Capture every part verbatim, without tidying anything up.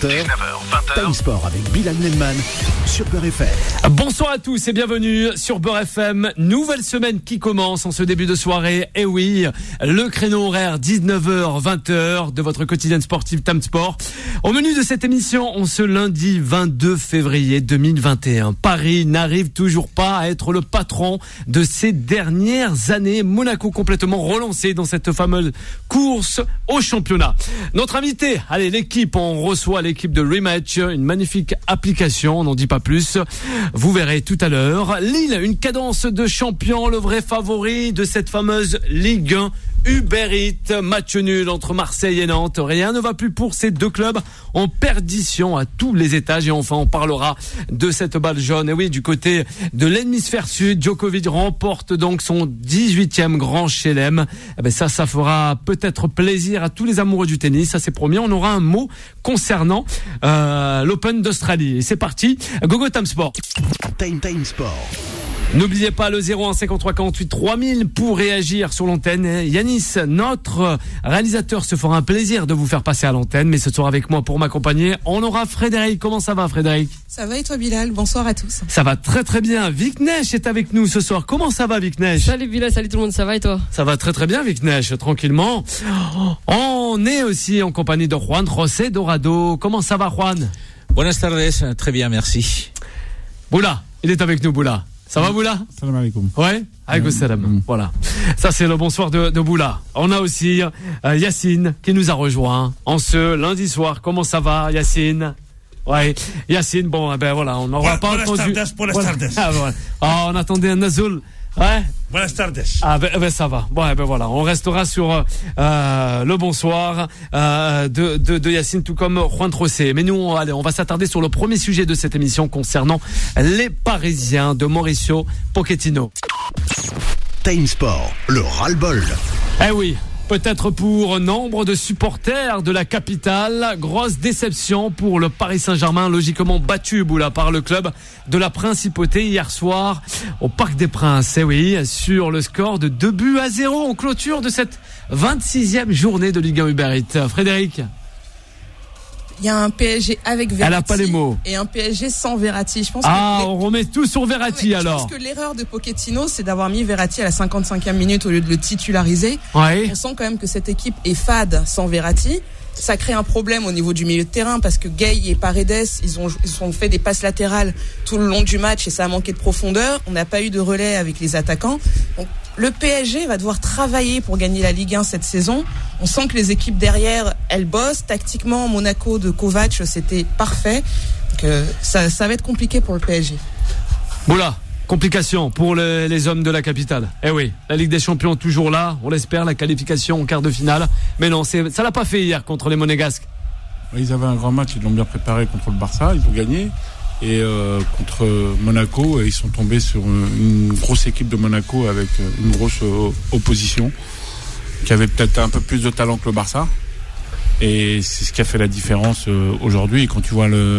heures, dix-neuf heures, vingt heures. Time Sport avec Bilal Nelman sur Beurre F M. Bonsoir à tous et bienvenue sur Beurre F M. Nouvelle semaine qui commence en ce début de soirée. Et oui, le créneau horaire dix-neuf heures, vingt heures de votre quotidienne sportive Time Sport. Au menu de cette émission, on ce lundi vingt-deux février deux mille vingt et un. Paris n'arrive toujours pas à être le patron de ces dernières années. Monaco complètement relancé dans cette fameuse course au championnat. Notre invité, allez, l'équipe, on reçoit l'équipe de Rematch, une magnifique application, on n'en dit pas plus. Vous verrez tout à l'heure. Lille, une cadence de champion, le vrai favori de cette fameuse Ligue un. Uber Eats, match nul entre Marseille et Nantes. Rien ne va plus pour ces deux clubs en perdition à tous les étages. Et enfin, on parlera de cette balle jaune. Et oui, du côté de l'hémisphère sud, Djokovic remporte donc son dix-huitième grand chelem. Eh ben ça, ça fera peut-être plaisir à tous les amoureux du tennis. Ça, c'est promis. On aura un mot concernant euh, l'Open d'Australie. Et c'est parti. Gogo Time Sport. Time Time Sport. N'oubliez pas le zéro un cinquante-trois quarante-huit trois mille pour réagir sur l'antenne. Yanis, notre réalisateur, se fera un plaisir de vous faire passer à l'antenne, mais ce soir avec moi pour m'accompagner, on aura Frédéric. Comment ça va, Frédéric? Ça va et toi, Bilal? Bonsoir à tous. Ça va très très bien. Viknesh est avec nous ce soir. Comment ça va, Viknesh? Salut Bilal, salut tout le monde, ça va et toi? Ça va très très bien, Viknesh, tranquillement. On est aussi en compagnie de Juan José Dorado. Comment ça va, Juan? Buenas tardes, très bien, merci. Boula, il est avec nous, Boula. Ça va, Boula? Salam alaikum. Ouais, alaikum salam. Mmh. Voilà. Ça, c'est le bonsoir de, de Boula. On a aussi euh, Yacine qui nous a rejoint en ce lundi soir. Comment ça va, Yacine? Ouais, Yacine, bon, eh ben voilà, on n'aura pas entendu. Buenas tardes. Ah, voilà. Ah, on attendait un Nazoul. Ouais. Buenas tardes. Ah ben, ben ça va. Bon, eh ben voilà, on restera sur euh, le bonsoir euh, de, de de Yacine, tout comme Juan José. Mais nous, on, allez, on va s'attarder sur le premier sujet de cette émission concernant les Parisiens de Mauricio Pochettino. Time Sport, le ras-le-bol. Eh oui. Peut-être pour nombre de supporters de la capitale, grosse déception pour le Paris Saint-Germain, logiquement battu Boula par le club de la Principauté hier soir au Parc des Princes. Eh oui, sur le score de deux buts à zéro en clôture de cette vingt-sixième journée de Ligue un Uber Eats. Frédéric? Il y a un P S G avec Verratti. Elle a pas les mots. Et un P S G sans Verratti. Je pense ah, que les... on remet tout sur Verratti ouais, alors. Je pense que l'erreur de Pochettino, c'est d'avoir mis Verratti à la cinquante-cinquième minute au lieu de le titulariser. Ouais. On sent quand même que cette équipe est fade sans Verratti. Ça crée un problème au niveau du milieu de terrain parce que Gay et Paredes, ils ont, ils ont fait des passes latérales tout le long du match et ça a manqué de profondeur. On n'a pas eu de relais avec les attaquants. Donc, le P S G va devoir travailler pour gagner la Ligue un cette saison. On sent que les équipes derrière, elles bossent. Tactiquement, Monaco de Kovac, c'était parfait. Donc, euh, ça, ça va être compliqué pour le P S G. Boula. Complication pour les, les hommes de la capitale. Eh oui, la Ligue des Champions toujours là, on l'espère, la qualification en quart de finale. Mais non, c'est, ça l'a pas fait hier contre les Monégasques. Ils avaient un grand match, ils l'ont bien préparé contre le Barça, ils ont gagné. Et euh, contre Monaco, ils sont tombés sur une, une grosse équipe de Monaco avec une grosse euh, opposition qui avait peut-être un peu plus de talent que le Barça. Et c'est ce qui a fait la différence euh, aujourd'hui. Et quand tu vois le,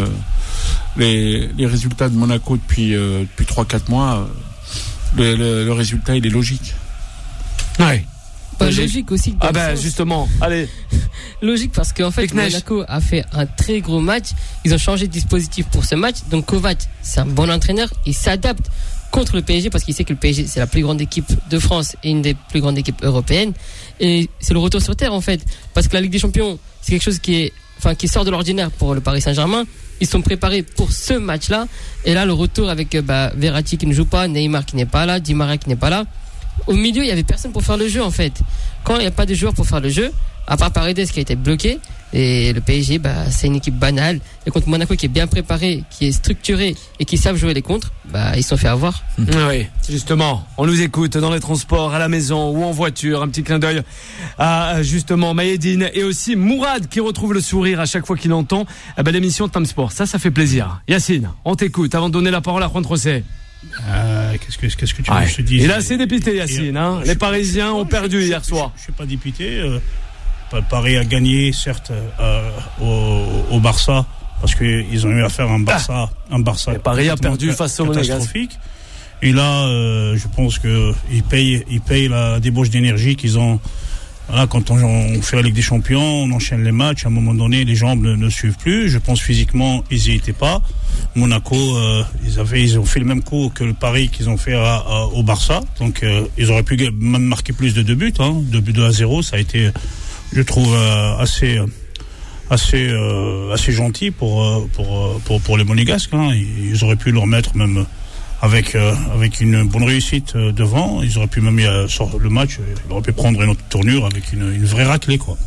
les, les résultats de Monaco depuis, euh, depuis trois quatre mois, le, le, le résultat, il est logique. Ouais. Bah, logique aussi. Ah ben justement, allez. Logique parce qu'en fait, Monaco a fait un très gros match. Ils ont changé de dispositif pour ce match. Donc Kovac, c'est un bon entraîneur. Il s'adapte contre le P S G parce qu'il sait que le P S G, c'est la plus grande équipe de France et une des plus grandes équipes européennes. Et c'est le retour sur terre en fait. Parce que la Ligue des Champions, c'est quelque chose qui est, enfin, qui sort de l'ordinaire pour le Paris Saint-Germain. Ils sont préparés pour ce match-là. Et là, le retour avec bah, Verratti qui ne joue pas, Neymar qui n'est pas là, Di Maria qui n'est pas là. Au milieu, il y avait personne pour faire le jeu en fait. Quand il n'y a pas de joueur pour faire le jeu, à part Paredes qui a été bloqué, et le P S G, bah, c'est une équipe banale. Et contre Monaco qui est bien préparé, qui est structuré et qui savent jouer les contres, bah, ils se sont fait avoir. Mmh. Oui, justement, on nous écoute dans les transports, à la maison ou en voiture. Un petit clin d'œil à justement Maïdine et aussi Mourad qui retrouve le sourire à chaque fois qu'il entend eh ben, l'émission de Time Sport. Ça, ça fait plaisir. Yacine, on t'écoute avant de donner la parole à Juan José. Euh, qu'est-ce que qu'est-ce que tu veux ouais. que je te dise? Il est assez dépité, Yacine. Hein. Les Parisiens ont perdu hier soir. Je, je, je suis pas dépité. Euh, Paris a gagné, certes, euh, au, au Barça, parce qu'ils ont eu à faire un Barça, ah. un Barça. Et Paris a perdu face au catastrophique. Et là, euh, je pense que ils payent, ils payent la débauche d'énergie qu'ils ont, Voilà, quand on, on fait la Ligue des Champions, on enchaîne les matchs, à un moment donné, les jambes ne, ne suivent plus. Je pense physiquement, ils n'y étaient pas. Monaco, euh, ils avaient, ils ont fait le même coup que le pari qu'ils ont fait à, à, au Barça. Donc, euh, ils auraient pu même marquer plus de deux buts, hein. Deux buts à zéro, ça a été, je trouve, euh, assez, assez, euh, assez gentil pour, pour, pour, pour les Monégasques, hein. Ils auraient pu le remettre même avec, euh, avec une bonne réussite euh, devant. Ils auraient pu même euh, sortir le match, ils auraient pu prendre une autre tournure avec une, une vraie raclée, quoi.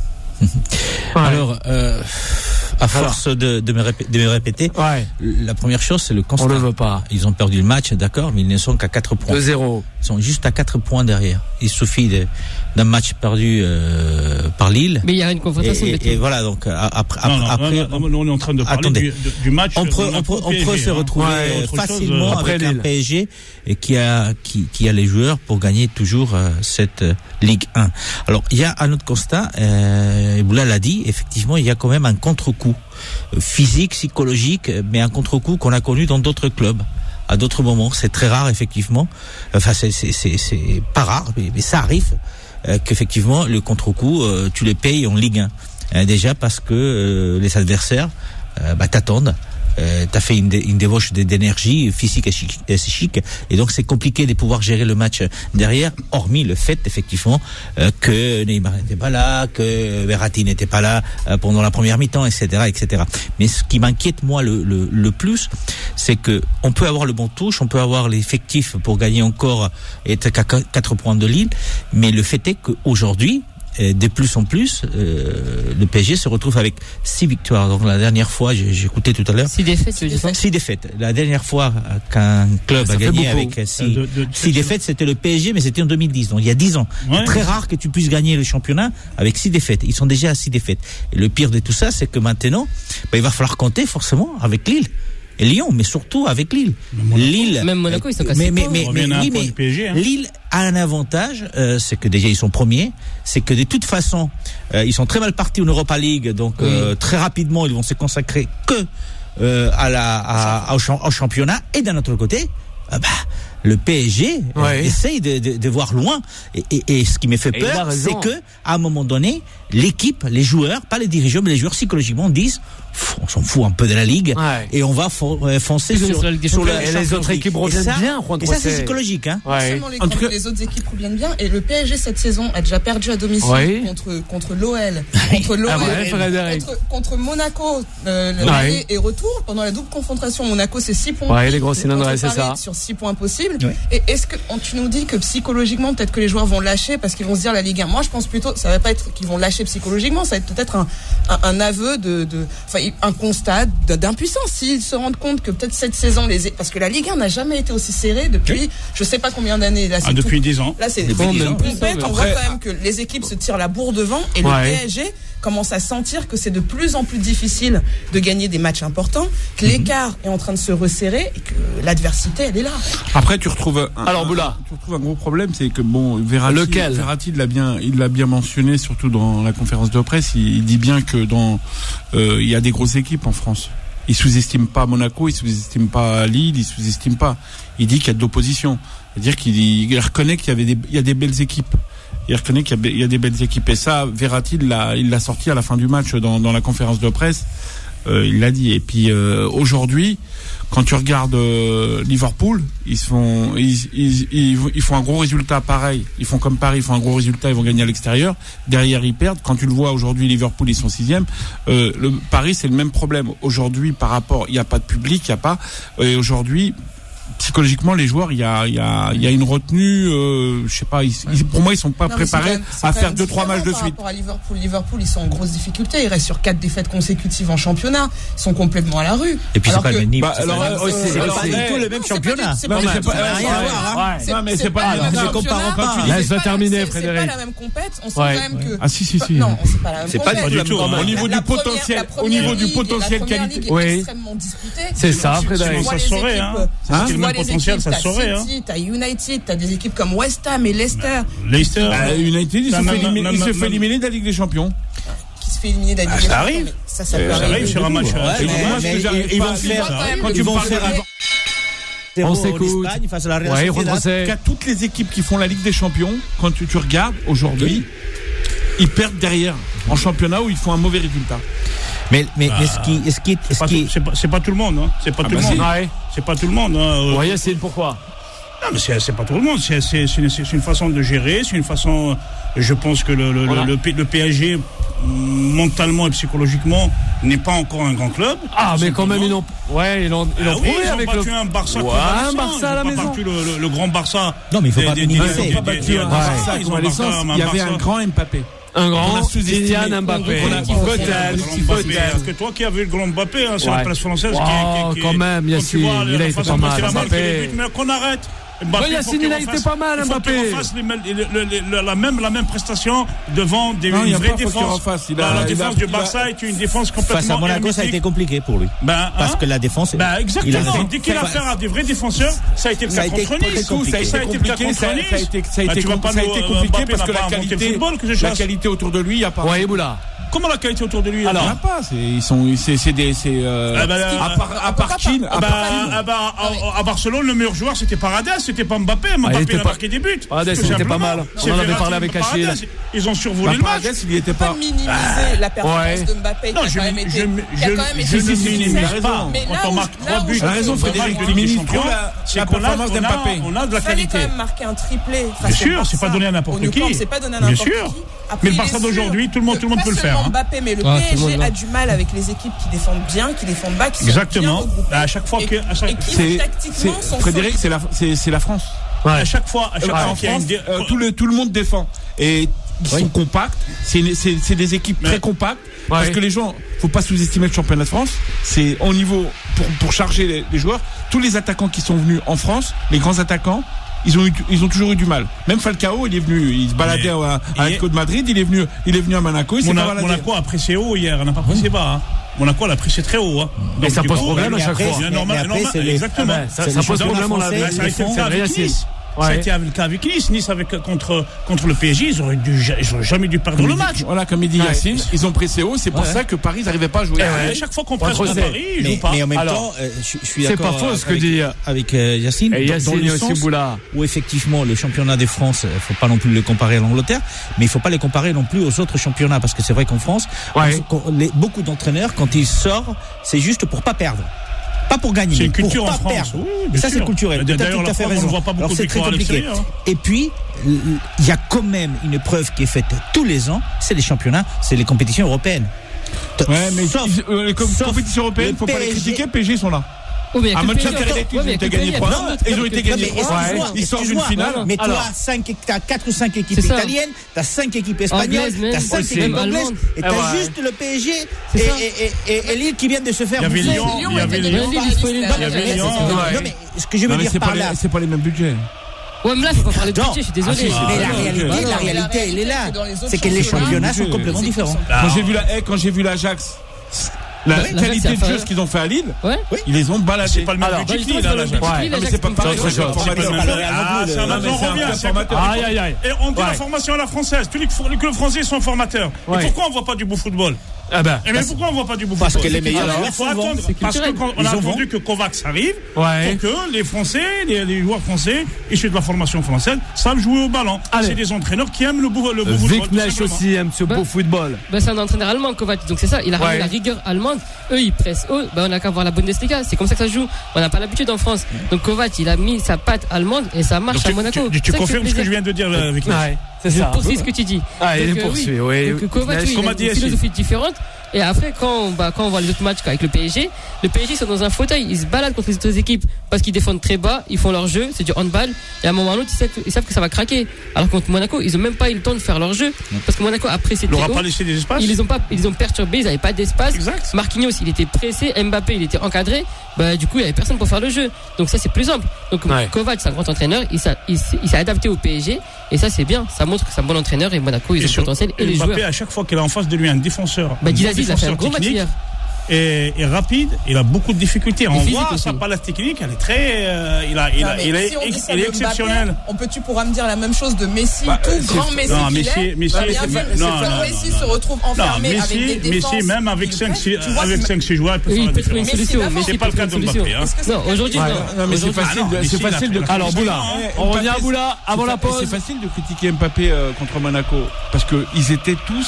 Alors, euh, à force de, de, me répéter, de me répéter, ouais. La première chose, c'est le constat. On le veut pas. Ils ont perdu le match, d'accord, mais ils ne sont qu'à quatre points. deux zéro. Ils sont juste à quatre points derrière. Il suffit de, d'un match perdu euh, par Lille. Mais il y a une confrontation. Et, et, et voilà, donc après, non, non, après, non, non, on est en train de parler attendez. Du, du match. On peut, on peut, on peut se retrouver ouais, facilement chose, avec Lille. un P S G et qui a, qui, qui a les joueurs pour gagner toujours euh, cette euh, Ligue un. Alors, il y a un autre constat. Euh, Boula l'a dit. Effectivement, il y a quand même un contre-coup euh, physique, psychologique, mais un contre-coup qu'on a connu dans d'autres clubs. À d'autres moments, c'est très rare effectivement. Enfin, c'est c'est c'est, c'est pas rare, mais, mais ça arrive euh, qu'effectivement le contre-coup, euh, tu les payes en Ligue un. Euh, déjà parce que euh, les adversaires, euh, bah t'attendent. Euh, t'as fait une, dé, une débauche d'énergie physique et, chic, et psychique, et donc c'est compliqué de pouvoir gérer le match derrière, hormis le fait effectivement euh, que Neymar n'était pas là, que Verratti n'était pas là euh, pendant la première mi-temps, et cetera, et cetera. Mais ce qui m'inquiète moi le, le, le plus, c'est que on peut avoir le bon touche, on peut avoir l'effectif pour gagner encore et être qu'à quatre points de Lille, mais le fait est qu'aujourd'hui, de plus en plus, euh, le P S G se retrouve avec six victoires. Donc la dernière fois, j'ai, j'ai écouté tout à l'heure. Six défaites, tu veux dire ça ? Six défaites. La dernière fois qu'un club ça a gagné beaucoup. avec six, de, de, de, six défaites, c'était le P S G, mais c'était en deux mille dix. Donc il y a dix ans. Ouais. C'est très rare que tu puisses gagner le championnat avec six défaites. Ils sont déjà à six défaites. Et le pire de tout ça, c'est que maintenant, bah, il va falloir compter forcément avec Lille. Et Lyon, mais surtout avec Lille. Monaco, Lille. Même Monaco, ils sont cassés. Mais, mais, mais, mais, oui, mais P S G, hein. Lille a un avantage, euh, c'est que déjà ils sont premiers, c'est que de toute façon, euh, ils sont très mal partis en Europa League, donc oui. euh, très rapidement ils vont se consacrer que euh, à la, à, au, au championnat. Et d'un autre côté, euh, bah, le P S G ouais. euh, essaye de, de, de voir loin. Et, et, et ce qui me fait peur, c'est que à un moment donné, l'équipe, les joueurs, pas les dirigeants, mais les joueurs psychologiquement disent, on s'en fout un peu de la Ligue ouais. et on va foncer sur, sur, la sur le, et les autres équipes reviennent ça, bien. Et ça, c'est psychologique. Hein. Ouais. Les, en tout cas, les autres équipes reviennent bien. Et le P S G cette saison a déjà perdu à domicile ouais. contre, contre l'O L, contre l'O L, ah ouais, contre, contre Monaco, euh, le ouais. et retour. Pendant la double confrontation, Monaco, c'est six points. Ouais, les gros cylindres, c'est ça. Sur six points possibles. Ouais. Et est-ce que tu nous dis que psychologiquement, peut-être que les joueurs vont lâcher parce qu'ils vont se dire la Ligue un. Moi, je pense plutôt, ça va pas être qu'ils vont lâcher psychologiquement, ça va être peut-être un, un, un aveu de, de, enfin, un constat d'impuissance. S'ils se rendent compte que peut-être cette saison, les, parce que la Ligue un n'a jamais été aussi serrée depuis, oui. je sais pas combien d'années. Là, c'est ah, depuis dix ans. Là, c'est depuis dix ans. Compète, on voit quand même que les équipes se tirent la bourre devant et ouais. le P S G commence à sentir que c'est de plus en plus difficile de gagner des matchs importants, que mm-hmm. l'écart est en train de se resserrer et que l'adversité, elle est là. Après, tu retrouves un, Alors, Boula. Tu retrouves un gros problème, c'est que bon, Verratti, Lequel Verratti l'a bien, il l'a bien mentionné, surtout dans la conférence de presse. Il, il dit bien que dans, euh, il y a des grosses équipes en France. Il sous-estime pas Monaco, il sous-estime pas Lille, il sous-estime pas. Il dit qu'il y a de l'opposition. C'est-à-dire qu'il il reconnaît qu'il y avait des, il y a des belles équipes. Il reconnaît qu'il y a, il y a des belles équipes. Et ça, Verratti, il l'a, il l'a sorti à la fin du match dans, dans la conférence de presse. Euh, il l'a dit. Et puis euh, aujourd'hui, quand tu regardes euh, Liverpool, ils font, ils, ils, ils, ils font un gros résultat pareil. Ils font comme Paris, ils font un gros résultat, ils vont gagner à l'extérieur. Derrière, ils perdent. Quand tu le vois aujourd'hui, Liverpool, ils sont sixième. Euh, le Paris, c'est le même problème. Aujourd'hui, par rapport, il n'y a pas de public, il n'y a pas. Et aujourd'hui, psychologiquement, les joueurs, il y a, il y a, il y a une retenue. Euh, je sais pas. Ils, ils, pour moi, ils sont pas non, préparés même, à faire deux, trois matchs de suite. Par rapport à Liverpool, Liverpool, ils sont en grosse difficulté. Ils restent sur quatre défaites consécutives en championnat. Ils sont complètement à la rue. Et puis alors c'est pas que, le même niveau. Bah, alors, c'est, euh, c'est, c'est alors, pas du tout le même championnat. C'est pas, c'est pas, pas rien à voir. Non, mais c'est pas le même championnat. Laisse-le terminer, Frédéric. C'est pas la même compète. On sait quand même que. Ah si si si. Non, c'est pas la même. C'est pas du tout. Au niveau du potentiel, au niveau du potentiel qualité. Oui. C'est ça, Frédéric. Ça saurait, hein. C'est le même potentiel, ça saurait. City, t'as United, t'as des équipes comme West Ham et Leicester. Leicester, euh, United, il se fait éliminer, il se fait éliminer de la Ligue des Champions. Qui se fait éliminer de la Ligue des Champions. Ça arrive. Ça, ça peut arrive sur un match. Ils vont faire. Quand ils vont faire. On s'écoute. Face à la Real Sociedad. Qu'à toutes les équipes qui font la Ligue des Champions, quand tu, tu regardes aujourd'hui, ils perdent derrière en championnat où ils font un mauvais résultat. Mais, mais, bah, mais ce qui, ce qui, c'est, ce pas qui... tout, c'est, pas, c'est pas tout le monde, hein. C'est pas ah tout bah le monde. Ouais. C'est pas tout le monde. Hein. Ouais, c'est pourquoi? Non, mais c'est, c'est pas tout le monde. C'est, c'est, c'est, une, c'est une façon de gérer. C'est une façon. Je pense que le, le, voilà. le, le, le P S G, mentalement et psychologiquement, n'est pas encore un grand club. Ah, mais quand même, ils l'ont. Ouais, ils l'ont, ils l'ont ah, prouvé oui, ils ont avec battu le. un Barça. Ouais, un Barça à la maison. Battu le, le, le grand Barça. Non, mais il faut pas minimiser. Ils n'ont pas battu un Barça. Ils ont il y avait un grand Mbappé. Un grand Kylian Mbappé. Parce que toi qui as vu le grand Mbappé hein, sur ouais. la place française. Oh, qui, qui, quand même, Yacine, il a été pas mal. Mbappé. Mais qu'on arrête. Mbappé, Yacine, il a été pas mal, Mbappé. Il faut qu'il refasse les, le, le, le, la, même, la même prestation devant des non, une vraie pas, défense. Il a, la il défense a, du Barça a, est une défense complètement. Face à Monaco, hermétique. Ça a été compliqué pour lui. Ben, hein parce que la défense. Ben, exactement. Il a, dès qu'il a affaire à des vrais défenseurs, ça a été le cas contre Nice. Ça a été compliqué. Ça a été compliqué parce que la qualité, la qualité autour de lui, il n'y a pas. Ouais, Boula. Comment la qualité autour de lui? Alors, il n'y en a pas. Ils sont, c'est, c'est des, c'est, euh, ah bah, à part, à part Keane, à, bah, à, bah, à, à Barcelone, le meilleur joueur, c'était Paredes, c'était pas Mbappé. Mbappé, ah, il a marqué des buts. Paredes, il était pas mal. On en avait parlé avec Achille. Ils ont survolé le match. Il était pas. minimiser la performance de Mbappé. Non, je, je, je, je ne minimise pas. Quand on marque trois buts, la raison, Frédéric, tu minimises trop la performance d'Mbappé. On a de la qualité. Il fallait quand même marquer un triplé. Bien sûr, c'est pas donné à n'importe qui. C'est pas donné à n'importe qui. Mais le Barça d'aujourd'hui, tout le monde, tout le monde peut le faire. Pas Mbappé, mais le P S G a du mal avec les équipes qui défendent bien, qui défendent bas, qui exactement. sont bien regroupées. À chaque fois que, à chaque, et qui tactiquement sont Frédéric, c'est la, c'est, c'est la France. Ouais. À chaque fois, à chaque ouais, fois en France, dé... euh, tout le tout le monde défend et ils oui. sont compacts. C'est, c'est c'est des équipes mais... très compactes ouais. parce que les gens, faut pas sous-estimer le championnat de France. C'est au niveau pour pour charger les, les joueurs. Tous les attaquants qui sont venus en France, les grands attaquants. Ils ont eu, ils ont toujours eu du mal. Même Falcao, il est venu, il se baladait ouais. à, à l'Atlético de Madrid, il est venu, il est venu à Monaco. Il Mona, Monaco a pressé haut hier, on n'a pas pressé bas. Hein. Monaco l'a pressé très haut. Hein. Mais ça pose problème à chaque après, fois. Normal, normal, les... Exactement. Ah ben, ça, ça pose problème. On l'a vu. Ça a été le cas avec Nice. Ouais. Ça a été le cas avec Nice. Nice avec, contre, contre le P S G, ils auraient, dû, ils auraient jamais dû perdre le match. Voilà, comme il dit Yacine, ouais. ils ont pressé haut, c'est pour ouais. ça que Paris n'arrivait pas à jouer. Ouais. À chaque fois qu'on presse contre Paris, ils jouent pas. Mais en même Alors, temps, euh, je, je suis c'est d'accord. C'est pas faux ce que avec, dit avec euh, Yacine. Et Yacine dans, dans le aussi sens Boula. Où effectivement le championnat de France, il faut pas non plus le comparer à l'Angleterre, mais il faut pas les comparer non plus aux autres championnats parce que c'est vrai qu'en France, ouais. on, les, beaucoup d'entraîneurs quand ils sortent, c'est juste pour pas perdre. Pas pour gagner, c'est une culture pour en pas France. perdre. Oui, et ça, sûr. c'est culturel. Tu as tout à fait raison. On voit pas beaucoup Alors, c'est très compliqué. Et puis, il y a quand même une épreuve qui est faite tous les ans, c'est les championnats, c'est les compétitions européennes. Ouais, mais sauf, euh, les com- compétitions européennes, faut P S G... pas les critiquer, P S G sont là. Oh, à Manchester United, ils ont été gagnés trois ans. Ils ont été gagnés trois ans. Ils sortent d'une finale. Mais tu as quatre ou cinq équipes italiennes, tu as cinq équipes espagnoles, tu as cinq équipes anglaises, et tu as juste le P S G et Lille qui viennent de se faire bouffer. Il y avait Lyon. Il y avait Lyon. Non, mais ce que je veux dire par là. C'est pas les mêmes budgets. Ouais, mais là, faut pas parler de budget, je suis désolé. Ah, mais la réalité, la réalité, elle est là. C'est que les championnats sont complètement différents. Quand j'ai vu la, quand j'ai vu l'Ajax, la ouais, qualité de jeu ce qu'ils ont fait à Lille, ouais. ils les ont baladés. C'est pas le même budget que Lille, l'Ajax. Ouais, mais c'est pas pareil. C'est un formateur. Aïe, aïe, aïe. Et on dit la formation à la française. Tu dis que le français sont formateurs. Et pourquoi on voit pas du beau football? Ah ben, et mais pourquoi on voit pas du beau parce football? Que les meilleurs il faut attendre parce qu'on a attendu que Kovacs arrive ouais. pour que les Français, les, les joueurs français issus de la formation française savent jouer au ballon. Allez. C'est des entraîneurs qui aiment le beau, le beau football. Vic Nesh aussi aime ce bah, beau football. Bah c'est un entraîneur allemand Kovacs, donc c'est ça. Il a ramené ouais. la rigueur allemande. Eux ils pressent haut. Bah on a qu'à voir la Bundesliga. C'est comme ça que ça se joue. On n'a pas l'habitude en France. Donc Kovacs il a mis sa patte allemande et ça marche à Monaco. Tu confirmes ce que je viens de dire Vic Nesh? C'est ça. Je poursuis ce que tu dis. Ah il poursuit. Oui. Donc Kovacs il a une philosophie différente. Et après, quand on, bah, quand on voit les autres matchs avec le P S G, le P S G sont dans un fauteuil, ils se baladent contre les autres équipes parce qu'ils défendent très bas, ils font leur jeu, c'est du handball, et à un moment ou à l'autre, ils savent, ils savent que ça va craquer. Alors contre Monaco, ils ont même pas eu le temps de faire leur jeu parce que Monaco a pressé très haut. Ils n'auront pas laissé des espaces. Ils les ont pas, ils les ont perturbés, ils n'avaient pas d'espace. Exact. Marquinhos, il était pressé, Mbappé, il était encadré. Bah, du coup, il y avait personne pour faire le jeu. Donc ça, c'est plus simple. Donc ouais. Kovacs, c'est un grand entraîneur, il s'est, il, s'est, il s'est adapté au P S G, et ça, c'est bien. Ça montre que c'est un bon entraîneur et Monaco, ils et ont le potentiel et les Mbappé, joueurs. à chaque fois qu'il a en face de lui un défenseur. Bah, Gilazzi, il a fait un gros match hier. est, est rapide, il a beaucoup de difficultés. On voit aussi. sa palette technique, elle est très, euh, il a, il a, Non, il est, si on dit ça il est de exceptionnel. Mbappé, on peut, tu pourras me dire la même chose de Messi, Bah, tout c'est- grand Messi non, qu'il Messi- est. Messi, Bah, c'est bien pas- vu, non, c'est non, quand non, Messi non. se retrouve Non, enfermé avec des Messi, défenses. Messi, même avec qu'il cinq, fait, tu vois, avec c'est- cinq, six joueurs, il peut Oui, faire il la peut trouver une différence. Messi solution. d'avant. Messi C'est peut pas le trouver cas une de solution. Mbappé, hein. Est-ce que c'est Non, quelqu'un aujourd'hui, qui- non. Non, mais c'est Aujourd'hui, facile. non, de- Messi, C'est il a facile de. fait- Alors Boula, on revient à Boula avant la pause. C'est facile de critiquer Mbappé euh, contre Monaco parce que ils étaient tous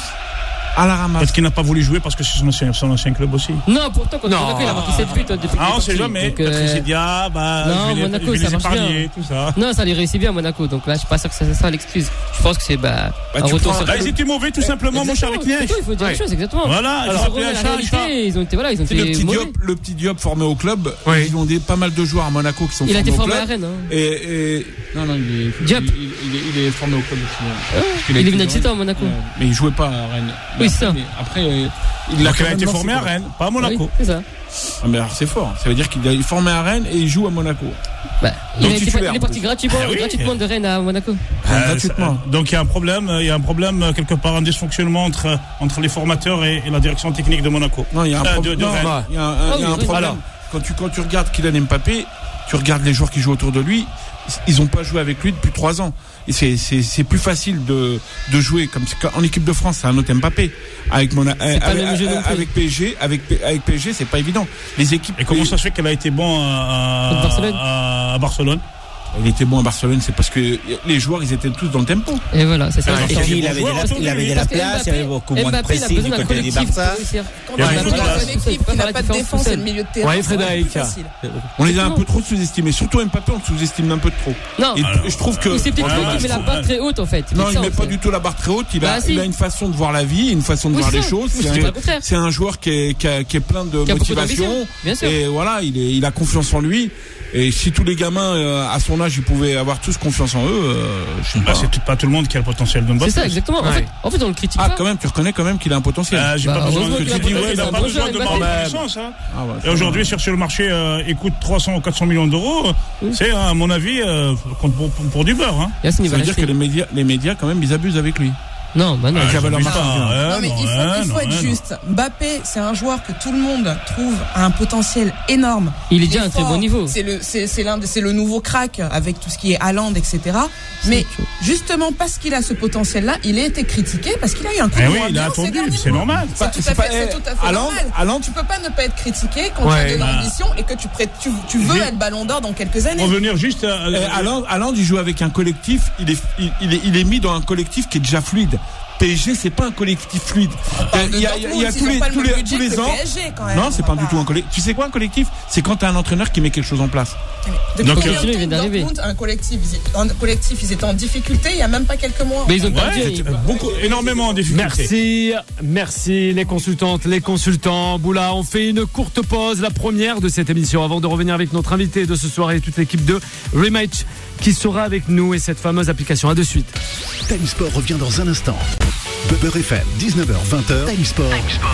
à la ramasse. Parce qu'il n'a pas voulu jouer parce que c'est son ancien, son ancien club aussi. Non, pourtant, contre Non. Monaco, il a marqué sept buts hein, depuis qu'il Ah, est on sait parti. jamais. Donc, euh, Patrice Diab, bah, non, je vais les- Monaco, je vais ça les marche épargner, bien. tout ça. Non, ça les réussit bien à Monaco. Donc là, je suis pas sûr que ça, ça sera l'excuse. Je pense que c'est bah, Bah, un tu retour prends- sur Là, ils étaient mauvais, tout simplement, mon cher avec Exactement, Liège. c'est tout, il faut dire Ouais. les choses, exactement. Voilà, Alors, ils ont appelé la un chat, un chat. réalité, ils ont été, voilà, ils ont C'est le été petit mauvais. Diop, le petit Diop formé au club. Oui. Ils ont des pas mal de joueurs à Monaco qui sont Il a été formés au formé à club. Rennes. hein. Et, et non non il est, Diop. il, il est, il est formé au club aussi. hein. Parce qu'il a Il est été venu à de dix-sept ans à Rennes. Monaco. Ouais, mais il jouait pas à Rennes. Mais Oui, après, c'est ça. mais après euh, il Donc, quand il a même été lancé, formé à quoi. Rennes, pas à Oui, Monaco. c'est ça. Ah, mais alors c'est fort. Ça veut dire qu'il est formé à Rennes et il joue à Monaco. Bah, il, Donc, a été- titulaire, il est parti en plus. gratuitement, Ah oui. gratuitement de Rennes à Monaco. Rennes, Euh, gratuitement. ça- Donc il y a un problème, il y a un problème euh, quelque part, un dysfonctionnement entre entre les formateurs et, et la direction technique de Monaco. Non, il y a un Euh, problème. de- de non, Rennes. il y a un, Ah il y a oui, un oui. problème. Alors. Quand tu quand tu regardes Kylian Mbappé, tu regardes les joueurs qui jouent autour de lui. Ils ont pas joué avec lui depuis trois ans. Et c'est c'est c'est plus facile de de jouer comme en équipe de France, c'est un autre Mbappé. Avec mon pas avec, le même jeu non plus. avec P S G, avec P- avec P S G, c'est pas évident. Les équipes. Et comment ça se fait qu'elle a été bon à, Contre Barcelone à, à Barcelone? Il était bon à Barcelone, c'est parce que les joueurs ils étaient tous dans le tempo. Et voilà, c'est ça. Ouais. c'est Et ça. puis il avait de la, il avait de la Parce que place, il y avait beaucoup moins de Mbappé, il a pressing besoin du d'un côté du collectif Barça. pour réussir. Quand Il y a tu une as bonne une place. équipe qui n'a pas de défense et le milieu de terrain, Ouais, c'est Frédéric. plus facile. On les a un peu trop sous-estimés, surtout Mbappé, on le sous-estime un peu trop. Non, Et Alors, je trouve que ou c'est peut-être Ouais, lui ouais, qui met je la trouve- barre très haute en fait. non, C'est il ça, met en pas fait. du tout la barre très haute. Il a, Bah, si. il a une façon de voir la vie, une façon de Oui, voir c'est les ça. choses. Oui, C'est je dis pas un, le contraire. c'est un joueur qui est, qui, a, qui est plein de Qui a beaucoup motivation. d'ambition, bien sûr. Et voilà, il, est, il a confiance en lui. Et si tous les gamins euh, à son âge, ils pouvaient avoir tous confiance en eux, euh, je sais Bah, pas. c'est pas tout le monde qui a le potentiel de Mbappé. C'est ça, exactement. En Ouais. fait, en fait, on le critique Ah, pas. quand même, tu reconnais quand même qu'il a un potentiel. Euh, j'ai Bah, pas besoin heureusement que qu'il a tu dis, pas ouais, il besoin n'a pas d'un besoin bon de joueur, marque Mbappé. de licence, hein. Ah, ouais, Et aujourd'hui, sur le marché, euh, il coûte trois cents ou quatre cents millions d'euros. C'est, à mon avis, euh, compte pour, pour, pour du beurre, hein. Yacine, il ça va veut dire que l'acheter. les médias, les médias, quand même, ils abusent avec lui. Non, bah non. Avec la valeur j'abuse marchande. pas, hein. Non, mais il faut, Ouais, il faut non, être ouais, non. juste. Mbappé, c'est un joueur que tout le monde trouve a un potentiel énorme. Il est déjà à un très fort. bon niveau. C'est le, c'est, c'est l'un, de- c'est le nouveau crack avec tout ce qui est Haaland, et cetera. Mais justement parce qu'il a ce potentiel-là, il a été critiqué parce qu'il a eu un coup Eh de oui, moins il a bien ces attendu, derniers c'est mois. normal. C'est tout à pas- fait, c'est eh, tout à fait Haaland- normal. Haaland- Tu peux pas ne pas être critiqué quand Ouais. tu as de Bah. l'ambition et que tu, prêtes, tu, tu veux J'ai- être Ballon d'Or dans quelques années. Revenir juste à, Eh, Haaland, Haaland, il joue avec un collectif, il est, il, il est, il est mis dans un collectif qui est déjà fluide. P S G, c'est pas un collectif fluide. Il y a, il y a- il y a Dortmund, tous ils ont les, pas le tous même les, budget tous les que ans. P S G, quand même. Non, c'est On pas va du tout un collectif. Tu sais quoi, un collectif? C'est quand t'as un entraîneur qui met quelque chose en place. Depuis Donc, combien euh, de il vient temps d'arriver. Dortmund, un collectif, ils- un collectif, ils étaient en difficulté il y a même pas quelques mois. Mais ils ont Ouais, perdu. c'était beaucoup, énormément en difficulté. Merci, merci les consultantes, les consultants. Boula, on fait une courte pause, la première de cette émission, avant de revenir avec notre invité de ce soir et toute l'équipe de Rematch qui sera avec nous et cette fameuse application. À de suite. Time Sport revient dans un instant. Beurre F M, dix-neuf heures vingt. Time Sport.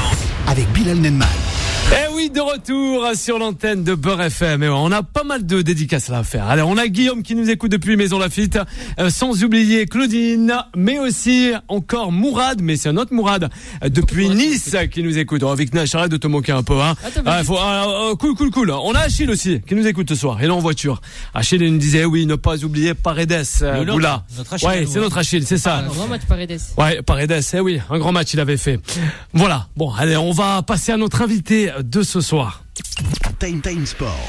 Avec Bilal Nenman. Eh oui, de retour sur l'antenne de Beurre F M. Et ouais, on a pas mal de dédicaces là à faire. Allez, on a Guillaume qui nous écoute depuis Maison Lafitte, euh, sans oublier Claudine, mais aussi encore Mourad, mais c'est un autre Mourad, euh, depuis Nice qui nous écoute. Oh, avec Nash, arrête de te moquer un peu, hein. Attends, mais Ah, faut, ah, ah, cool, cool, cool. On a Achille aussi qui nous écoute ce soir. Il est en voiture. Achille, il nous disait, oui, ne pas oublier Paredes, euh, Le nôtre, Boula. notre Achille à Ouais, nous, c'est hein. notre Achille, c'est ça. Un grand match Paredes. Ouais, Paredes, eh oui, un grand match il avait fait. Voilà. Bon, allez, on va passer à notre invité de ce soir. Time Time Sport.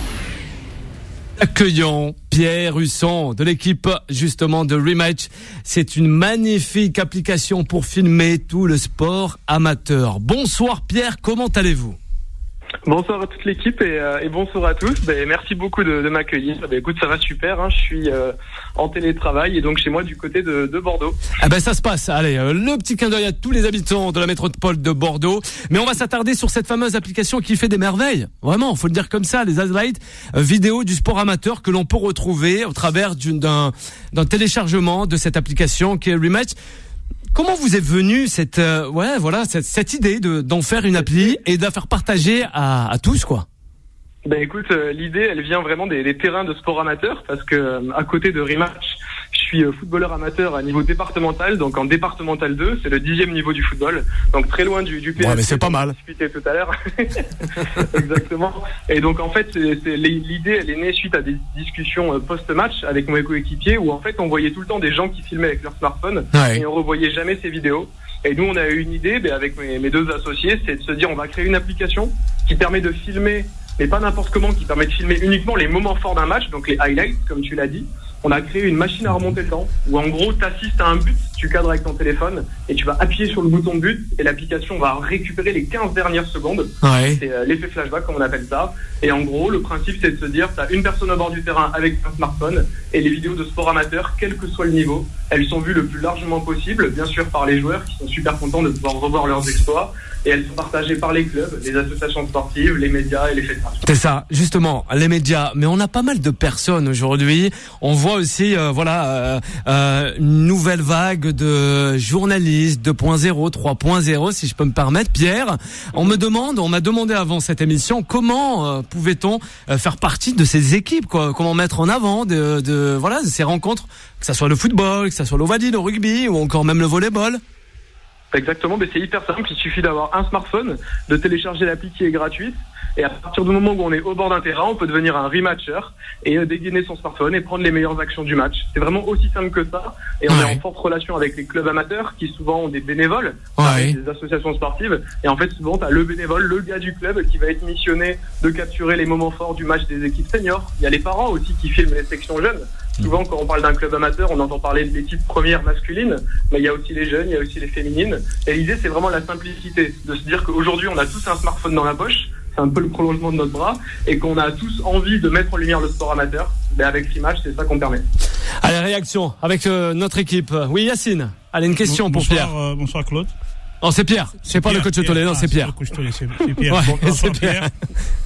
Accueillons Pierre Husson de l'équipe justement de Rematch. C'est une magnifique application pour filmer tout le sport amateur. Bonsoir Pierre, comment allez-vous ? Bonsoir à toute l'équipe et, euh, et bonsoir à tous. Ben, merci beaucoup de, de m'accueillir. Ben, écoute, ça va super. Hein. Je suis euh, en télétravail et donc chez moi du côté de, de Bordeaux. Ah ben ça se passe. Allez, euh, le petit clin d'œil à tous les habitants de la métropole de Bordeaux. Mais on va s'attarder sur cette fameuse application qui fait des merveilles. Vraiment, faut le dire comme ça, les highlights euh, vidéo du sport amateur que l'on peut retrouver au travers d'une, d'un, d'un téléchargement de cette application qui est Rematch. Comment vous est venue cette, euh, ouais, voilà, cette, cette idée de, d'en faire une appli et de la faire partager à, à tous, quoi? Ben écoute, euh, l'idée, elle vient vraiment des, des terrains de sport amateur parce que euh, à côté de Rematch, je suis footballeur amateur à niveau départemental, donc en départemental deux, c'est le dixième niveau du football, donc très loin du, du P S G. Ouais, mais c'est pas mal. Discuté tout à l'heure. Exactement. Et donc en fait, c'est, c'est, l'idée, elle est née suite à des discussions post-match avec mes coéquipiers, où en fait, on voyait tout le temps des gens qui filmaient avec leur smartphone, ouais. et on revoyait jamais ces vidéos. Et nous, on a eu une idée, ben, avec mes, mes deux associés, c'est de se dire, on va créer une application qui permet de filmer, mais pas n'importe comment, qui permet de filmer uniquement les moments forts d'un match, donc les highlights, comme tu l'as dit. On a créé une machine à remonter le temps, où en gros, tu assistes à un but, tu cadres avec ton téléphone, et tu vas appuyer sur le bouton de but, et l'application va récupérer les quinze dernières secondes. Ouais. C'est euh, l'effet flashback, comme on appelle ça. Et en gros, le principe, c'est de se dire, tu as une personne au bord du terrain avec un smartphone, et les vidéos de sport amateur, quel que soit le niveau, elles sont vues le plus largement possible, bien sûr par les joueurs, qui sont super contents de pouvoir revoir leurs exploits, et elles sont partagées par les clubs, les associations sportives, les médias et les fédérations. C'est ça, justement, les médias. Mais on a pas mal de personnes aujourd'hui. On voit aussi, euh, voilà, euh, euh, une nouvelle vague de journalistes deux point zéro, trois point zéro, si je peux me permettre. Pierre, on me demande, on m'a demandé avant cette émission, comment euh, pouvait-on euh, faire partie de ces équipes, quoi, comment mettre en avant de, de, voilà, de ces rencontres, que ça soit le football, que ça soit l'Ovadi, le rugby ou encore même le volleyball. Exactement, mais c'est hyper simple, il suffit d'avoir un smartphone, de télécharger l'appli qui est gratuite, et à partir du moment où on est au bord d'un terrain, on peut devenir un rematcher et euh, dégainer son smartphone et prendre les meilleures actions du match. C'est vraiment aussi simple que ça, et on ouais. est en forte relation avec les clubs amateurs qui souvent ont des bénévoles, ouais. des associations sportives, et en fait souvent t'as le bénévole, le gars du club qui va être missionné de capturer les moments forts du match des équipes seniors. Il y a les parents aussi qui filment les sections jeunes. Souvent, quand on parle d'un club amateur, on entend parler de l'équipe première masculine, mais il y a aussi les jeunes, il y a aussi les féminines. Et l'idée, c'est vraiment la simplicité, de se dire qu'aujourd'hui, on a tous un smartphone dans la poche, c'est un peu le prolongement de notre bras, et qu'on a tous envie de mettre en lumière le sport amateur. Mais avec Freematch, c'est ça qu'on permet. Allez, réaction avec euh, notre équipe. Oui, Yacine, allez, une question bonsoir, pour Pierre. Euh, bonsoir, Claude. Non, c'est Pierre, c'est, c'est pas Pierre, le coach Tollet, non, c'est Pierre. C'est, c'est, c'est Pierre. Ouais, bonsoir, c'est Pierre. Pierre.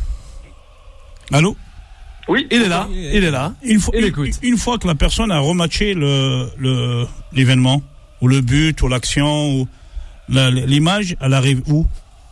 Allô? Oui, il est là, il est là. Une fois, une, une fois que la personne a rematché le, le, l'événement, ou le but, ou l'action, ou la, l'image, elle arrive où?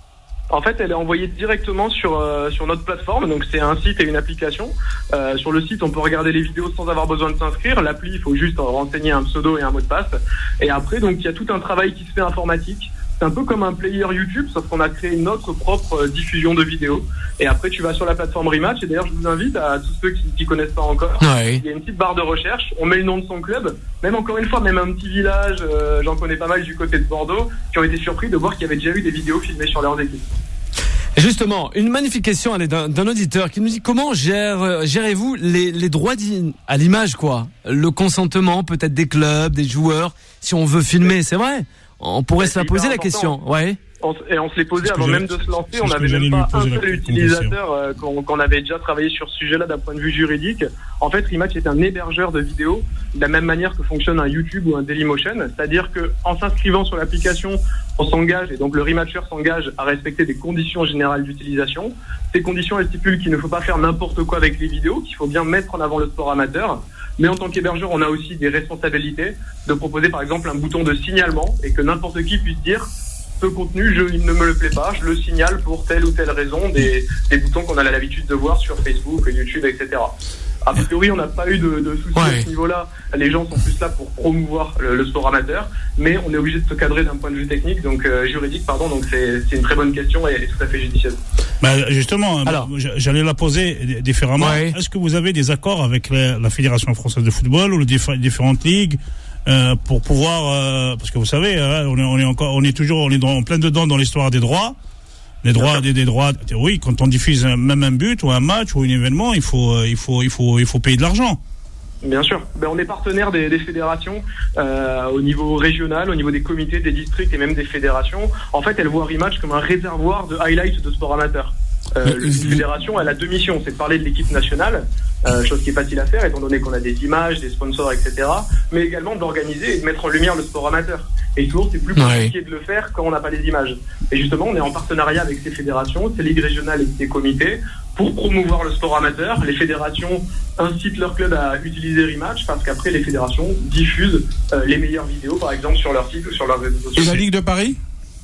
En fait, elle est envoyée directement sur euh, sur notre plateforme. Donc, c'est un site et une application. Euh, sur le site, on peut regarder les vidéos sans avoir besoin de s'inscrire. L'appli, il faut juste renseigner un pseudo et un mot de passe. Et après, donc, il y a tout un travail qui se fait informatique. C'est un peu comme un player YouTube, sauf qu'on a créé notre propre diffusion de vidéos. Et après, tu vas sur la plateforme Rematch. Et d'ailleurs, je vous invite à tous ceux qui ne connaissent pas encore. Ouais. Il y a une petite barre de recherche. On met le nom de son club. Même encore une fois, même un petit village, euh, j'en connais pas mal du côté de Bordeaux, qui ont été surpris de voir qu'il y avait déjà eu des vidéos filmées sur leurs équipes. Justement, une magnifique question elle est d'un, d'un auditeur qui nous dit comment gère, gérez-vous les, les droits à l'image, quoi, le consentement peut-être des clubs, des joueurs, si on veut filmer, c'est vrai. On pourrait se la poser la question, ouais. On, et on se l'est posé avant même de se lancer. On n'avait même pas un seul utilisateur euh, qu'on, qu'on avait déjà travaillé sur ce sujet-là d'un point de vue juridique. En fait, Rematch est un hébergeur de vidéos de la même manière que fonctionne un YouTube ou un Dailymotion. C'est-à-dire que en s'inscrivant sur l'application, on s'engage, et donc le Rematcher s'engage à respecter des conditions générales d'utilisation. Ces conditions, elles stipulent qu'il ne faut pas faire n'importe quoi avec les vidéos, qu'il faut bien mettre en avant le sport amateur. Mais en tant qu'hébergeur, on a aussi des responsabilités de proposer par exemple un bouton de signalement et que n'importe qui puisse dire ce contenu, je, il ne me le plaît pas, je le signale pour telle ou telle raison, des, des boutons qu'on a l'habitude de voir sur Facebook, YouTube, et cetera. A priori, on n'a pas eu de, de soucis ouais. à ce niveau-là. Les gens sont plus là pour promouvoir le, le sport amateur, mais on est obligé de se cadrer d'un point de vue technique, donc euh, juridique, pardon. Donc c'est, c'est une très bonne question et, et tout à fait judicieuse. Bah justement, alors, j'allais la poser différemment. Ouais. Est-ce que vous avez des accords avec la, la Fédération française de football ou les diff- différentes ligues euh, pour pouvoir, euh, parce que vous savez, hein, on est, on est encore, on est toujours, on est dans, en plein dedans dans l'histoire des droits. Les droits, des, des droits. Oui, quand on diffuse un, même un but ou un match ou un événement, il faut, il faut, il faut, il faut payer de l'argent. Bien sûr. Ben, on est partenaire des, des fédérations euh, au niveau régional, au niveau des comités, des districts et même des fédérations. En fait, elles voient Rematch comme un réservoir de highlights de sport amateur. Euh, une fédération, elle a deux missions, c'est de parler de l'équipe nationale, euh, chose qui est facile à faire étant donné qu'on a des images, des sponsors, et cetera. Mais également d'organiser et de mettre en lumière le sport amateur. Et souvent, c'est plus compliqué ouais. de le faire quand on n'a pas les images. Et justement, on est en partenariat avec ces fédérations, ces ligues régionales et ces comités pour promouvoir le sport amateur. Les fédérations incitent leurs clubs à utiliser Rematch parce qu'après, les fédérations diffusent euh, les meilleures vidéos, par exemple, sur leur site ou sur leurs réseaux sociaux. Et la Ligue de Paris ?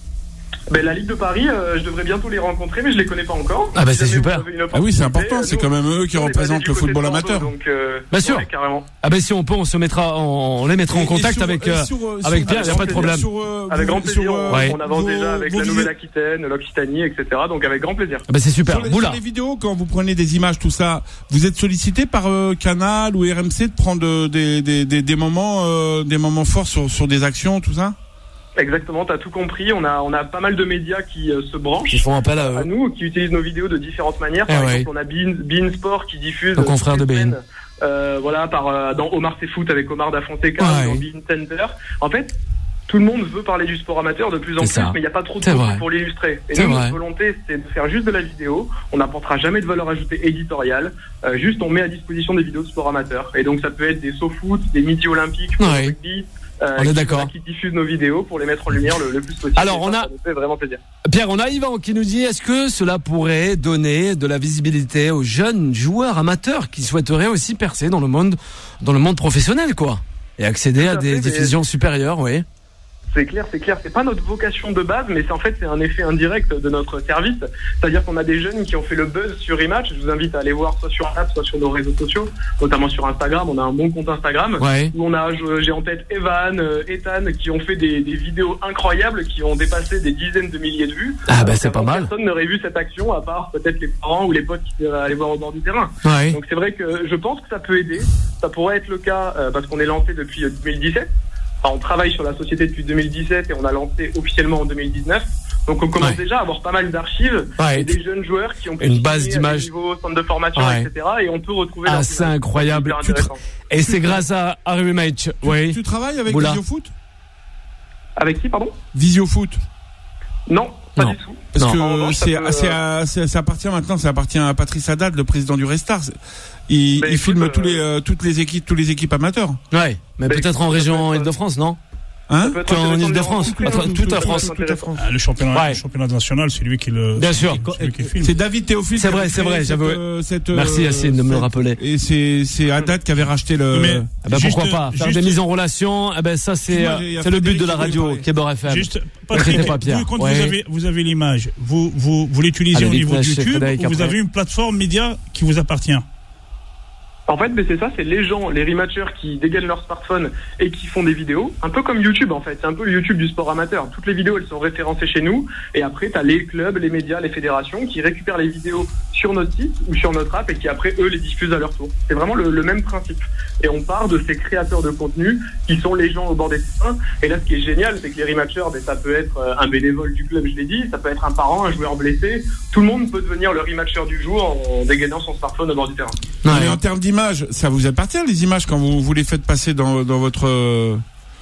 Ben, la Ligue de Paris, euh, je devrais bientôt les rencontrer, mais je les connais pas encore. Ah bah c'est super. Ah oui, c'est important, c'est quand même eux qui représentent le football amateur. Donc, euh, Bien sûr. Ouais, carrément. Ah ben si on peut, on se mettra, on, on les mettra Et- en contact et sur- avec et euh, sur, euh, avec sur- Pierre, il y a sur- pas de problème. sur, euh, Avec vous- grand plaisir. sur, euh, Ouais. On avance vos- déjà avec vos la vidéos- Nouvelle-Aquitaine, l'Occitanie, et cetera. Donc avec grand plaisir. Ah ben c'est super. Sur les, Boula. sur les vidéos, quand vous prenez des images, tout ça, vous êtes sollicité par euh, Canal ou R M C de prendre euh, des, des, des, des moments, euh, des moments forts sur, sur des actions, tout ça. Exactement, t'as tout compris. On a, on a pas mal de médias qui euh, se branchent Ils font appel à à eux. nous, qui utilisent nos vidéos de différentes manières. Par Eh ouais. exemple, on a Bein, Bein Sport qui diffuse. Nos euh, confrères toutes de les Bein. semaines, Euh, voilà, par euh, dans Omar C'est Foot avec Omar Da Fonseca, Ouais. dans Bein Center. En fait, tout le monde veut parler du sport amateur de plus en C'est plus, ça. mais il n'y a pas trop de C'est contenu vrai. pour l'illustrer. Et C'est nous, vrai. notre volonté, c'est de faire juste de la vidéo. On n'apportera jamais de valeur ajoutée éditoriale. Euh, juste, on met à disposition des vidéos de sport amateur. Et donc, ça peut être des SoFoot, des midis olympiques, pour Ouais. le rugby. Euh, On est qui, d'accord. voilà, qui diffusent nos vidéos pour les mettre en lumière le, le plus possible. Alors, Et ça, on a- ça nous fait vraiment plaisir. Pierre, on a Yvan qui nous dit, est-ce que cela pourrait donner de la visibilité aux jeunes joueurs amateurs qui souhaiteraient aussi percer dans le monde, dans le monde professionnel, quoi, et accéder Tout à à des fait, mais- diffusions supérieures, oui. C'est clair, c'est clair. C'est pas notre vocation de base, mais c'est en fait c'est un effet indirect de notre service. C'est-à-dire qu'on a des jeunes qui ont fait le buzz sur Rematch. Je vous invite à aller voir soit sur l'app, soit sur nos réseaux sociaux, notamment sur Instagram. On a un bon compte Instagram Ouais. où on a, je- j'ai en tête Evan, euh, Ethan, qui ont fait des, des vidéos incroyables, qui ont dépassé des dizaines de milliers de vues. Ah bah Alors c'est pas qu'avant, mal. Personne n'aurait vu cette action à part peut-être les parents ou les potes qui allaient voir au bord du terrain. Ouais. Donc c'est vrai que je pense que ça peut aider. Ça pourrait être le cas euh, parce qu'on est lancé depuis euh, deux mille dix-sept. Enfin, on travaille sur la société depuis deux mille dix-sept et on a lancé officiellement en deux mille dix-neuf. Donc on commence Ouais. déjà à avoir pas mal d'archives Ouais. et des jeunes joueurs qui ont pu Une base signer à d'images. des niveaux, centre de formation, Ouais. et cetera. Et on peut retrouver Ah, leur c'est image. incroyable. C'est Tu hyper intéressant. Et c'est grâce à, à Rematch, Tu, oui. tu travailles avec Boula. Visiofoot Avec qui, pardon? Visiofoot. Non, pas Non. du tout. Parce Non. En que revanche, ça c'est, peut, c'est, euh, à- c'est- ça appartient maintenant, ça appartient à Patrice Haddad, le président du Restart. Il, Ben, il écoute, filme euh, tous les, euh, toutes les équipes, tous les équipes amateurs. Ouais. Mais Bah, peut-être en écoute, région ça peut être- Île-de-France, non? Hein Ça peut être Que en intéressant de Île-de-France. rencontrer, Attends, hein. toute la Ça peut France. être intéressant. Ah, le championnat, Ouais. le championnat national, c'est lui qui le. Bien sûr. C'est lui qui filme. C'est David Théophile. C'est qui vrai, avait c'est créé vrai, cette, j'avoue. euh, cette, Merci, euh, Yacine, de me le cette- rappeler. Et c'est, c'est Haddad qui avait racheté le. Mais- Ah bah Juste- pourquoi pas faire juste- des mises en relation, eh ben ça c'est Excuse-moi, euh, il y a c'est le but Frédéric de la qui voulait radio parler. Kéber F M. Juste, Inquiétez pas, Patrick, Pierre. vous, quand Ouais. vous avez, vous avez l'image, vous, vous, vous l'utilisez Allez, au vite, niveau de lâchez YouTube Frédéric ou vous après. avez une plateforme média qui vous appartient? En fait, mais c'est ça, c'est les gens, les rematchers qui dégainent leur smartphone et qui font des vidéos, un peu comme YouTube en fait, c'est un peu le YouTube du sport amateur. Toutes les vidéos, elles sont référencées chez nous, et après, t'as les clubs, les médias, les fédérations qui récupèrent les vidéos sur notre site ou sur notre app et qui après, eux, les diffusent à leur tour. C'est vraiment le, le même principe. Et on part de ces créateurs de contenu qui sont les gens au bord des terrains. Et là, ce qui est génial, c'est que les rematchers, ben, ça peut être euh, un bénévole du club, je l'ai dit, ça peut être un parent, un joueur blessé. Tout le monde peut devenir le rematcher du jour en dégainant son smartphone au bord du terrain. Ouais. Mais en termes d'image, ça vous appartient les images quand vous, vous les faites passer dans, dans votre. euh,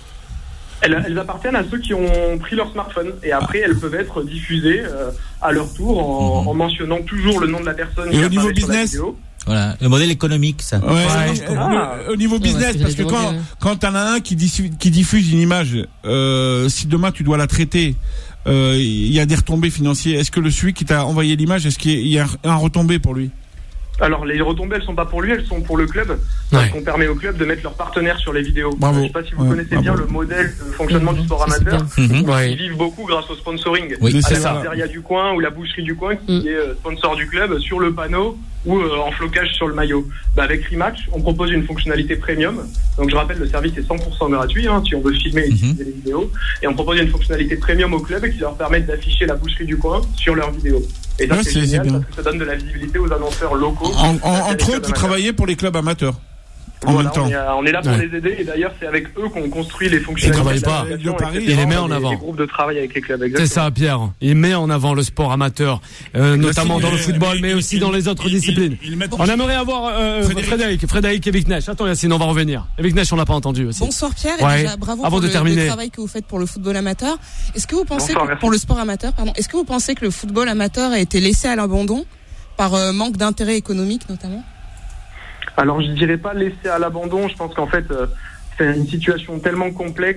Elles, elles appartiennent à ceux qui ont pris leur smartphone et après elles peuvent être diffusées euh, à leur tour en, Mhm. en mentionnant toujours le nom de la personne. Et qui au niveau apparaît sur la business vidéo. Voilà, le modèle économique, ça. Ouais, Ouais. non, Ah. le- au niveau Ouais, business, c'est ce parce que que j'allais quand, demander, quand t'en as un qui diffuse, qui diffuse une image, euh, si demain tu dois la traiter, euh, il y a des retombées financières. Est-ce que le celui qui t'a envoyé l'image, est-ce qu'il y a un, un retombé pour lui? Alors les retombées, elles sont pas pour lui, elles sont pour le club. Ouais. Parce qu'on permet au club de mettre leurs partenaires sur les vidéos. Bravo. Je sais pas si vous Ouais, connaissez bravo. bien le modèle de fonctionnement du sport Ça, c'est amateur. bien. Mhm. Ouais. Ils vivent beaucoup grâce au sponsoring. Oui, à c'est la ça. pizzeria du coin ou la boucherie du coin qui Mm. est euh, sponsor du club sur le panneau ou euh, en flocage sur le maillot. Bah, avec Rematch, on propose une fonctionnalité premium. Donc je rappelle, le service est cent pour cent gratuit hein, si on veut filmer et Mhm. diffuser les vidéos. Et on propose une fonctionnalité premium au club qui leur permet d'afficher la boucherie du coin sur leurs vidéos. Et ça Ouais, c'est c'est- c'est génial bien. parce que ça donne de la visibilité aux annonceurs locaux. En, en- Euh, entre les eux, clubs tu amateurs. travaillais pour les clubs amateurs. En Voilà, même temps. On est, on est là pour Ouais. les aider et d'ailleurs c'est avec eux qu'on construit les fonctionnalités. travaillent de pas. l'application, De Paris, et cetera, il les met en les- avant. Les groupes de travail avec les clubs. C'est Exactement. ça, Pierre. Il met en avant le sport amateur, euh, notamment dans le football, mais aussi dans les autres disciplines. Ils, ils mettent On aimerait avoir euh, Frédéric. Frédéric, Frédéric et Vicnesh. Attends, Yacine, on va revenir. Et Vicnesh, on l'a pas entendu aussi. Bonsoir Pierre, et Ouais. déjà bravo Avant pour de le, terminer. le travail que vous faites pour le football amateur. Est-ce que vous pensez Bonsoir, que, merci. pour le sport amateur, pardon, est-ce que vous pensez que le football amateur a été laissé à l'abandon par euh, manque d'intérêt économique notamment? Alors je dirais pas laisser à l'abandon, je pense qu'en fait euh, c'est une situation tellement complexe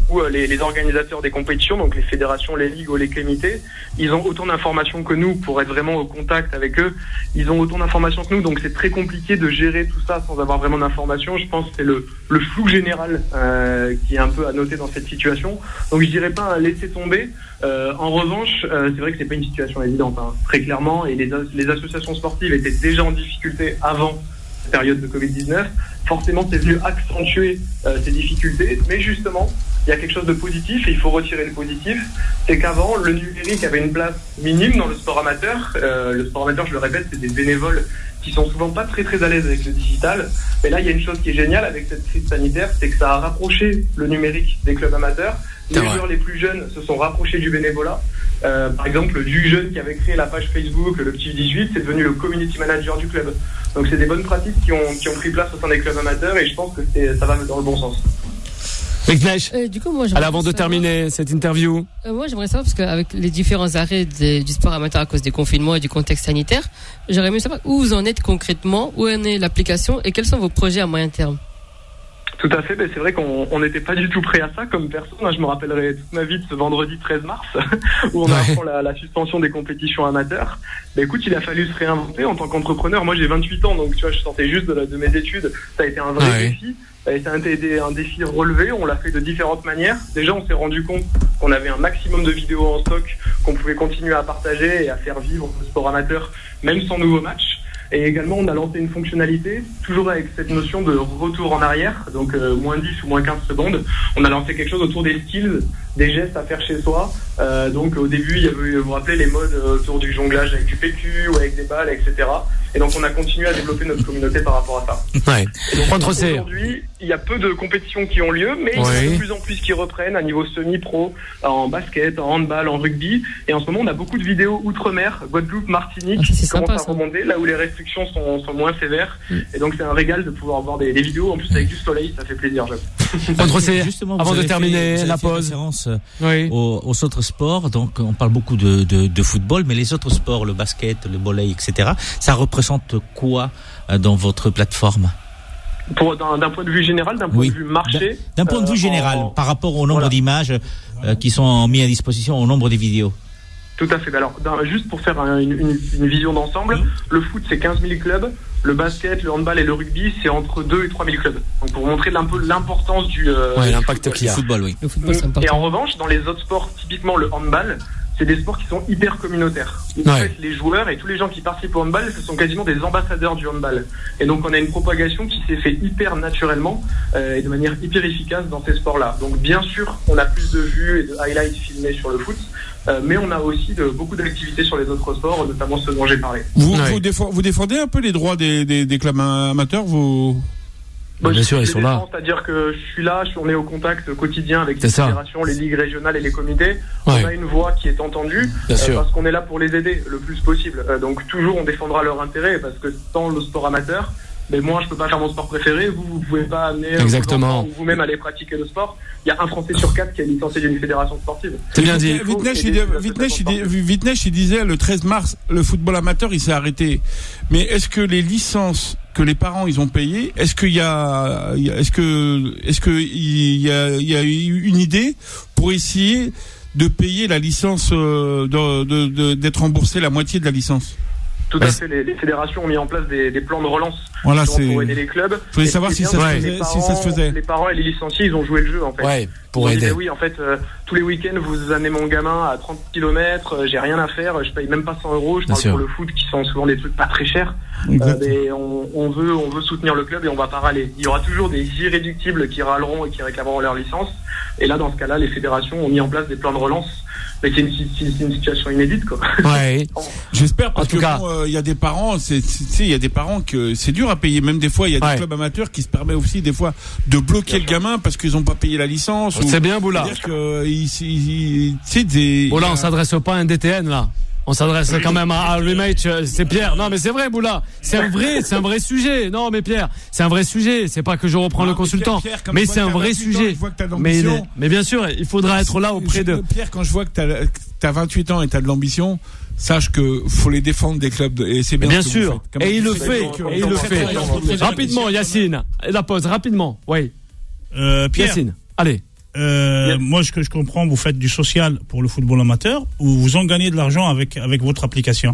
où les, les organisateurs des compétitions, donc les fédérations, les ligues ou les comités, ils ont autant d'informations que nous pour être vraiment au contact avec eux. Ils ont autant d'informations que nous, donc c'est très compliqué de gérer tout ça sans avoir vraiment d'informations. Je pense que c'est le, le flou général euh, qui est un peu à noter dans cette situation. Donc je dirais pas un laisser tomber. Euh, en revanche, euh, c'est vrai que c'est pas une situation évidente, hein, très clairement, et les, les associations sportives étaient déjà en difficulté avant cette période de covid dix-neuf. Forcément, c'est venu accentuer euh, ces difficultés, mais justement, il y a quelque chose de positif et il faut retirer le positif. C'est qu'avant, le numérique avait une place minime dans le sport amateur. Euh, le sport amateur, je le répète, c'est des bénévoles qui sont souvent pas très très à l'aise avec le digital. Mais là, il y a une chose qui est géniale avec cette crise sanitaire, c'est que ça a rapproché le numérique des clubs amateurs. Les joueurs les plus jeunes se sont rapprochés du bénévolat. Euh, par exemple, du jeune qui avait créé la page Facebook, le petit dix-huit, c'est devenu le community manager du club. Donc c'est des bonnes pratiques qui ont, qui ont pris place au sein des clubs amateurs et je pense que c'est, ça va dans le bon sens. Vignesh, euh, du coup, moi, alors avant de terminer cette interview. Euh, moi, j'aimerais savoir, parce qu'avec les différents arrêts des, du sport amateur à cause des confinements et du contexte sanitaire, j'aurais aimé savoir où vous en êtes concrètement, où en est l'application et quels sont vos projets à moyen terme. Tout à fait, ben c'est vrai qu'on n'était pas du tout prêt à ça comme personne. Je me rappellerai toute ma vie de ce vendredi treize mars où on apprend la, la suspension des compétitions amateurs. Ben écoute, il a fallu se réinventer en tant qu'entrepreneur. Moi, j'ai vingt-huit ans, donc tu vois, je sortais juste de, la, de mes études. Ça a été un vrai ouais. défi. Ça a été un, un défi relevé. On l'a fait de différentes manières. Déjà, on s'est rendu compte qu'on avait un maximum de vidéos en stock, qu'on pouvait continuer à partager et à faire vivre le sport amateur, même sans nouveaux matchs. Et également, on a lancé une fonctionnalité, toujours avec cette notion de retour en arrière, donc euh, moins dix ou moins quinze secondes. On a lancé quelque chose autour des skills, des gestes à faire chez soi. Euh, donc au début, il y avait, vous vous rappelez, les modes autour du jonglage avec du P Q ou avec des balles, et cetera. Et donc on a continué à développer notre communauté par rapport à ça. Ouais. Et donc, aujourd'hui, il y a peu de compétitions qui ont lieu, mais il y en a de plus en plus qui reprennent à niveau semi-pro, en basket, en handball, en rugby. Et en ce moment, on a beaucoup de vidéos outre-mer, Guadeloupe, Martinique, ah, qui sympa, commencent à ça. remonter, là où les restrictions sont, sont moins sévères. Mm. Et donc c'est un régal de pouvoir voir des, des vidéos, en plus avec du soleil, ça fait plaisir, j'avoue. Contre C, avant de terminer fait, la pause. Oui. Aux, aux autres sports, donc on parle beaucoup de, de, de football, mais les autres sports, le basket, le volley, et cetera, ça représente quoi dans votre plateforme? Pour, d'un, d'un point de vue général, d'un point oui. de vue marché. D'un, d'un point de vue euh, général, en... par rapport au nombre voilà. d'images euh, qui sont mis à disposition, au nombre des vidéos. Tout à fait. Alors, d'un, juste pour faire un, une, une, une vision d'ensemble, oui. le foot c'est quinze mille clubs, le basket, le handball et le rugby c'est entre deux et trois mille clubs. Donc pour montrer un peu l'importance du, euh, ouais, du l'impact qu'il y a. Football, oui. Le football, c'est important. Et en revanche, dans les autres sports, typiquement le handball, c'est des sports qui sont hyper communautaires. En ouais. fait, les joueurs et tous les gens qui participent au handball, ce sont quasiment des ambassadeurs du handball. Et donc, on a une propagation qui s'est fait hyper naturellement euh, et de manière hyper efficace dans ces sports-là. Donc, bien sûr, on a plus de vues et de highlights filmés sur le foot, euh, mais on a aussi de, beaucoup d'activités sur les autres sports, notamment ceux dont j'ai parlé. Vous, ouais. vous, défend, vous défendez un peu les droits des, des, des clubs amateurs, vous... Bah, bien sûr, ils sont là. C'est-à-dire que je suis là, je suis, on est au contact quotidien avec les fédérations, les ligues régionales et les comités. Ouais. On a une voix qui est entendue euh, parce qu'on est là pour les aider le plus possible. Euh, donc toujours, on défendra leur intérêt parce que sans le sport amateur, mais moi, je peux pas faire mon sport préféré. Vous, vous pouvez pas amener exactement ou vous-même aller pratiquer le sport. Il y a un Français sur quatre qui est licencié d'une fédération sportive. C'est bien dit. Vitnesh, il disait le treize mars, le football amateur, il s'est arrêté. Mais est-ce que les licences que les parents ils ont payées, est-ce qu'il y a, est-ce que, est-ce que il y a, il y a une idée pour essayer de payer la licence, de, de, de d'être remboursé la moitié de la licence? Tout à fait, les, les fédérations ont mis en place des, des plans de relance voilà, c'est... pour aider les clubs. Je voulais savoir si ça, se faisait, parents, si ça se faisait. Les parents et les licenciés, ils ont joué le jeu en fait. Ouais, pour ils aider. Dit, oui, en fait, euh, tous les week-ends, vous amenez mon gamin à trente kilomètres, euh, j'ai rien à faire, je paye même pas cent euros, je parle pour le foot qui sont souvent des trucs pas très chers. Euh, mais on, on veut, on veut soutenir le club et on va pas râler. Il y aura toujours des irréductibles qui râleront et qui réclameront leur licence. Et là, dans ce cas-là, les fédérations ont mis en place des plans de relance. Mais c'est une, c'est une situation inédite, quoi. Ouais. J'espère parce en que il bon, euh, y a des parents, c'est, c'est, il y a des parents que c'est dur à payer. Même des fois, il y a des ouais. clubs amateurs qui se permettent aussi des fois de bloquer bien le sûr. gamin parce qu'ils ont pas payé la licence. C'est ou, bien, Boula. C'est-à-dire que, il, il, c'est des. Boula, on s'adresse pas à un D T N là. On s'adresse quand même à, à Rematch, c'est Pierre. Non mais c'est vrai Boula, c'est un vrai, c'est un vrai sujet. Non mais Pierre, c'est un vrai sujet. C'est pas que je reprends non, le consultant, Pierre, Pierre, mais c'est un vrai sujet. Ans, mais, mais bien sûr, il faudra être là auprès de. Pierre, quand je vois que t'as, t'as vingt-huit ans et t'as de l'ambition, sache que faut les défendre des clubs et c'est bien. Bien sûr. Et il le fait. Et il le fait. Rapidement, Yacine. La pause, rapidement. Oui. Euh, Pierre. Yacine. Allez. euh, yes. moi, ce que je comprends, vous faites du social pour le football amateur ou vous en gagnez de l'argent avec, avec votre application?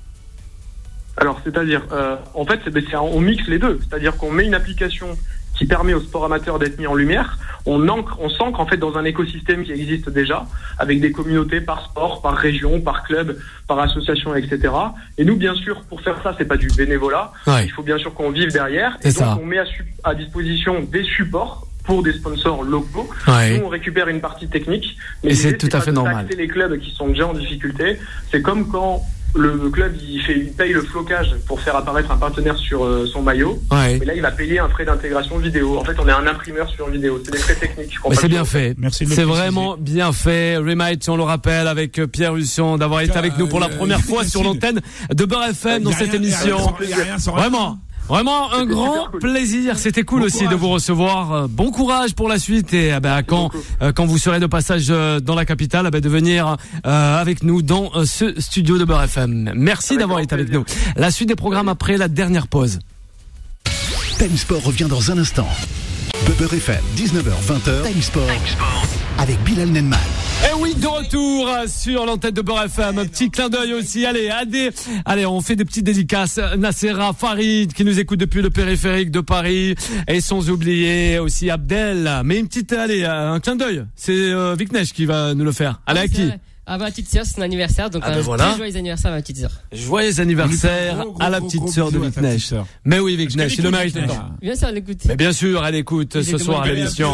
Alors, c'est-à-dire, euh, en fait, c'est, c'est, on mixe les deux. C'est-à-dire qu'on met une application qui permet au sport amateur d'être mis en lumière. On ancre, on s'ancre en fait dans un écosystème qui existe déjà, avec des communautés par sport, par région, par club, par association, et cetera. Et nous, bien sûr, pour faire ça, c'est pas du bénévolat. Ouais. Il faut bien sûr qu'on vive derrière. C'est et donc, ça. on met à, su- à disposition des supports pour des sponsors locaux. Ouais. Nous, on récupère une partie technique. Mais et c'est tout à fait normal. Les clubs qui sont déjà en difficulté, c'est comme quand le club il, fait, il paye le flocage pour faire apparaître un partenaire sur euh, son maillot. Ouais. Mais là, il va payer un frais d'intégration vidéo. En fait, on est un imprimeur sur vidéo. C'est des frais techniques. Mais c'est bien fait. Merci de le c'est préciser. Vraiment bien fait. Remite, on le rappelle, avec Pierre Husson, d'avoir été avec nous pour la première fois sur l'antenne de Beurre F M dans cette rien, émission. Y a rien, y a rien, Vraiment. Vraiment un C'était grand cool. plaisir. C'était cool Bon aussi courage. de vous recevoir. Bon courage pour la suite et eh ben, quand euh, quand vous serez de passage euh, dans la capitale, eh ben, de venir euh, avec nous dans euh, ce studio de Beurre F M. Merci Avec d'avoir grand été avec plaisir. nous. La suite des programmes après la dernière pause. Time Sport revient dans un instant. Beurre F M, dix-neuf heures vingt. Time Sport. Time Sport. Avec Bilal Nenman. Eh oui, de retour sur l'antenne de Beurre F M. Un petit clin d'œil aussi. Allez, allez, allez, on fait des petites dédicaces. Nassera, Farid, qui nous écoute depuis le périphérique de Paris. Et sans oublier aussi Abdel. Mais une petite, allez, un clin d'œil. C'est euh, Viknesh qui va nous le faire. Allez, Ah, à qui? À ma petite sœur, c'est son anniversaire, donc Ah ben un voilà. très joyeux anniversaire à ma petite sœur. Joyeux anniversaire Gros, gros, à la gros, petite gros sœur de bisous à ta Viknesh. petite sœur. Mais oui, Viknesh, il le mérite Viknesh. dedans. Bien sûr, elle l'écoute. Mais bien sûr, elle écoute Il ce est soir à demandé. l'émission.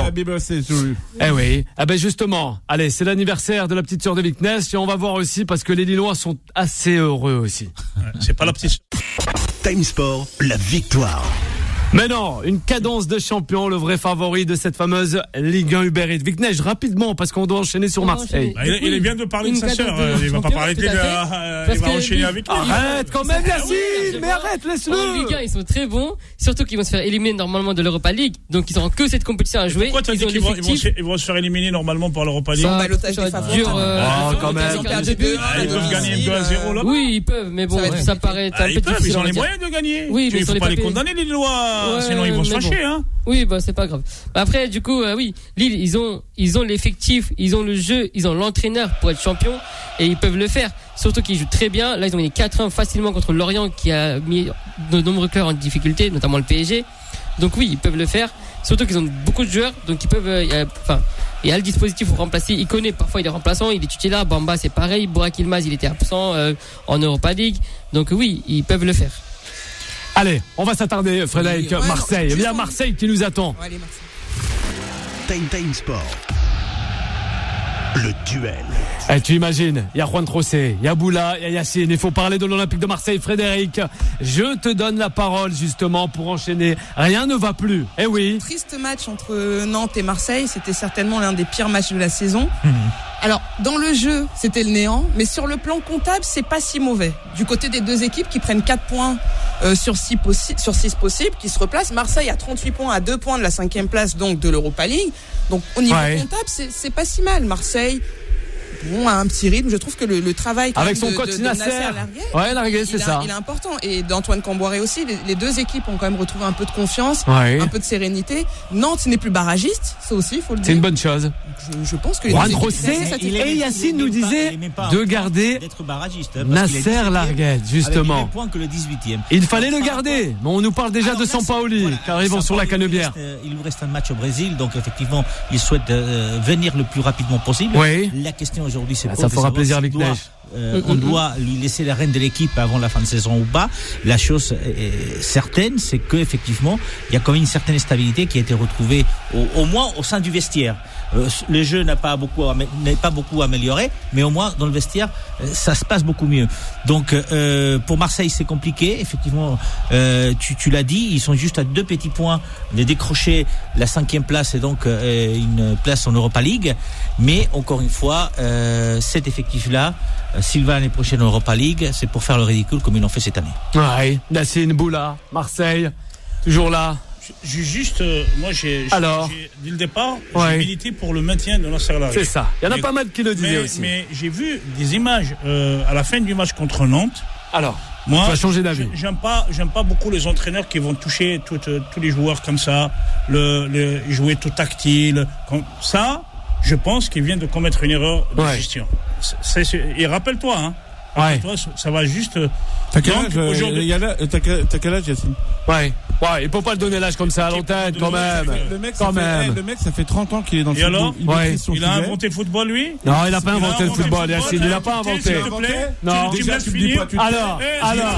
Eh oui. Ah ben justement, allez, c'est l'anniversaire de la petite sœur de Viknesh et on va voir aussi parce que les Lillois sont assez heureux aussi. C'est pas la petite. Time Sport, la victoire. Mais non, une cadence de champion, le vrai favori de cette fameuse Ligue un Uber Eats. Viknesh, rapidement, parce qu'on doit enchaîner sur On va Marseille. enchaîner. Bah, il, il vient de parler Une de sa cadence sœur. de euh, Il va pas champion, parler de tout à lui, fait. euh, Parce il va que enchaîner Ligue- avec lui. Arrête quand même, Ah oui, Yacine. Mais arrête, En Ligue laisse-le. un, ils sont très bons, surtout qu'ils vont se faire éliminer normalement de l'Europa League, donc ils n'auront que cette compétition à jouer. Pourquoi tu as Ils dit ont qu'ils vont, ils, vont l'effectif. se, ils vont se faire éliminer normalement par l'Europa League? Ça, balotage ça va des être favoris. dur. euh, Oh, ça quand va être même. dur. Ils ont perdu deux. Ah, ils peuvent gagner deux à zéro là-bas. Oui, ils peuvent, mais bon, Ça va être ça compliqué. paraît être Ah, un ils peu peuvent, difficile. ils ont on va les dire. moyens de gagner. Oui, mais Il sur faut les pas les papiers. condamner les Lillois, Ouais, sinon ils vont se mais bon. fâcher. Hein. Oui, bah c'est pas grave. Bah, après, du coup, euh, oui, Lille, ils ont, ils ont l'effectif, ils ont le jeu, ils ont l'entraîneur pour être champion et ils peuvent le faire. Surtout qu'ils jouent très bien. Là, ils ont gagné quatre un facilement contre Lorient qui a mis de nombreux clubs en difficulté, notamment le P S G. Donc oui, ils peuvent le faire. Surtout qu'ils ont beaucoup de joueurs, donc ils peuvent. Euh, enfin, il y a le dispositif pour remplacer. Il connaît parfois il est remplaçant, il est titulaire. Bamba c'est pareil. Burak Yilmaz il était absent euh, en Europa League. Donc oui, ils peuvent le faire. Allez, on va s'attarder, Frédéric, Ouais, Marseille. non, Il y a juste- Marseille qui nous attend. Ouais, allez, Marseille. Time Time Sport. Le duel. Eh, tu imagines, il y a Juan Trocé, il y a Boula, il y a Yacine. Il faut parler de l'Olympique de Marseille. Frédéric, je te donne la parole justement pour enchaîner. Rien ne va plus. Eh oui. Triste match entre Nantes et Marseille, c'était certainement l'un des pires matchs de la saison. Alors, dans le jeu, c'était le néant, mais sur le plan comptable, c'est pas si mauvais. Du côté des deux équipes qui prennent quatre points euh, sur six possi- sur six possibles, qui se replacent, Marseille a trente-huit points à deux points de la cinquième place, donc de l'Europa League. Donc, au niveau Ouais. comptable, c'est, c'est pas si mal. Marseille, bon, a un petit rythme. Je trouve que le, le travail quand Avec même son de, coach de, de Nasser. Nasser Larguet, Ouais, Larguet, il c'est a- ça. il est important. Et d'Antoine Camboiré aussi, les, les deux équipes ont quand même retrouvé un peu de confiance, Ouais. un peu de sérénité. Nantes n'est plus barragiste, ça aussi, il faut le C'est dire. une bonne chose. Je, je pense que les Juan deux équipes Trocé sont assez satisfaites. et Yacine nous disait de garder d'être barragiste, hein, parce qu'il est Nasser dix-septième, Larguet, avec les justement. mêmes points que le dix-huitième. Il fallait le Alors, garder. Mais on nous parle déjà Alors, de Nasser, Sampaoli, voilà, qui arrivent sur la Sampaoli, Canebière. Il, lui reste, euh, il lui reste un match au Brésil, donc effectivement, il souhaite euh, venir le plus rapidement possible. Oui. La question aujourd'hui, c'est Ah, de ça fera savoir plaisir s'il avec doit, Neige. euh, on doit lui laisser la reine de l'équipe avant la fin de saison ou pas. La chose est certaine, c'est que effectivement, il y a quand même une certaine stabilité qui a été retrouvée, au, au moins au sein du vestiaire. Euh, le jeu n'a pas beaucoup amé- n'est pas beaucoup amélioré, mais au moins dans le vestiaire, euh, ça se passe beaucoup mieux. Donc euh, pour Marseille, c'est compliqué. Effectivement, euh, tu, tu l'as dit, ils sont juste à deux petits points de décrocher la cinquième place et donc euh, une place en Europa League. Mais encore une fois, euh, cet effectif-là, euh, s'il va l'année prochaine en Europa League, c'est pour faire le ridicule comme ils l'ont fait cette année. Ouais. Yacine, Boula, Marseille, toujours là. J'ai juste, euh, moi j'ai, j'ai- Alors j'ai- dès le départ, Ouais. j'ai milité pour le maintien de Nasser Larguet. C'est ça. Il y en a Mais- pas mal qui le disaient mais, aussi. Mais j'ai vu des images euh, à la fin du match contre Nantes. Alors, Moi, tu vas changer d'avis. j'aime pas, j'aime pas beaucoup les entraîneurs qui vont toucher tout, euh, tous les joueurs comme ça, le, le jouer tout tactile, comme ça. je pense qu'il vient de commettre une erreur de ouais. gestion. C'est, c'est, et rappelle-toi, hein. Ouais. Toi, ça va juste. T'as quel âge, aujourd'hui... t'as quel, t'as quel âge, Yacine? Ouais. Ouais, il faut pas le donner l'âge comme ça à l'antenne, quand même. Le mec, quand ça même. Fait, le mec, ça fait trente ans qu'il est dans le et football. Alors il ouais. il a inventé le football, lui? Non, il a pas inventé, il a inventé le football, Yacine. Il l'a pas inventé. S'il te plaît. Non. Tu, tu me laisses finir. Alors, alors.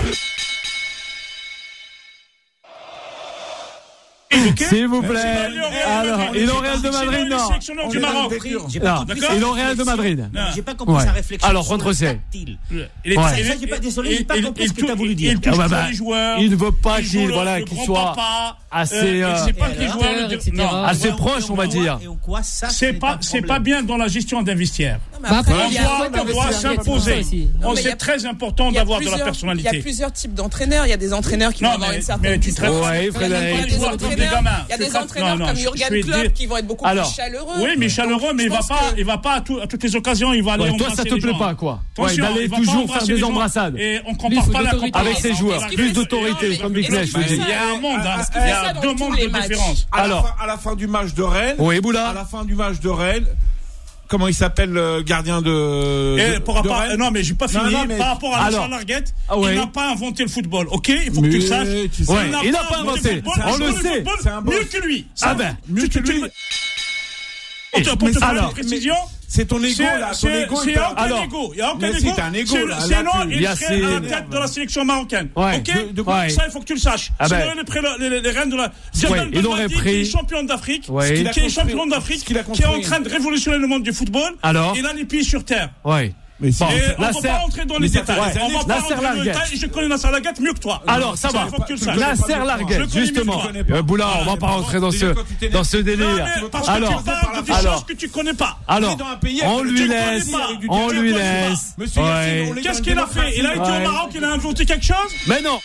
S'il vous plaît. Alors, il est au Real de Madrid, non. Sélectionneur du Maroc. Non, il est au Real de Madrid. J'ai pas compris sa réflexion. Alors, contre c'est. Il est j'ai pas désolé, j'ai pas compris ce que tu as voulu dire. Il touche pas les joueurs. Il ne veut pas qu'il voilà, qu'il soit assez assez proche, on va dire. C'est pas c'est pas bien dans la gestion d'un vestiaire. Bah après, on doit, on doit s'imposer. C'est très important d'avoir de la personnalité. Il y a plusieurs types d'entraîneurs. Il y a des entraîneurs qui vont avoir une certaine distance. Ouais, Frédéric. Il y a des entraîneurs, il y a des entraîneurs comme Jürgen Klopp qui vont être beaucoup plus chaleureux. Oui, mais chaleureux, mais il va pas, il va pas à toutes les occasions, il va aller embrasser les gens. Toi, ça te plaît pas, quoi? D'aller toujours faire des embrassades. Et on compare pas la avec ses joueurs. Plus d'autorité, comme Viknesh le dit. Il y a un monde, il y a deux mondes de différence. Alors, à la fin du match de Rennes. Oui, Boula. À la fin du match de Rennes. Comment il s'appelle le gardien de, et de, pour de rapport, non mais j'ai pas fini. Non, non, mais... Par rapport à Nassar Larguette, ah ouais. il n'a pas inventé le football. Ok, il faut mais que tu le saches. Tu sais. Ouais, il n'a pas inventé. On le sait. C'est un mieux que lui. Ah ben, mieux que lui. Pour te, pour te faire une précision, c'est ton ego là. Ton ego, il y a aucun ego. Il y a aucun ego. C'est un ego là. Sinon, il serait à la tête de la sélection marocaine. Ok. Ça, il faut que tu le saches. Sinon, il est près les reines de la. Jordan Belmadi, qui est champion d'Afrique, qui est champion d'Afrique, qui est en train de révolutionner le monde du football. Alors. Il a les pieds sur terre. Ouais. Mais bon, on ne va pas rentrer dans les détails. Ouais. On va pas rentrer dans les détails. Je connais Nassar Larguette mieux que toi. Alors, ça, ça va. Nassar Larguette, justement. Euh, Boula, on va pas rentrer dans ce, dans ce délire. Parce alors, que tu parles de des alors, choses que tu connais pas. Alors, on lui laisse, on lui laisse. Ouais. Qu'est-ce qu'il a fait? Il a été au Maroc, il a inventé quelque chose? Mais non.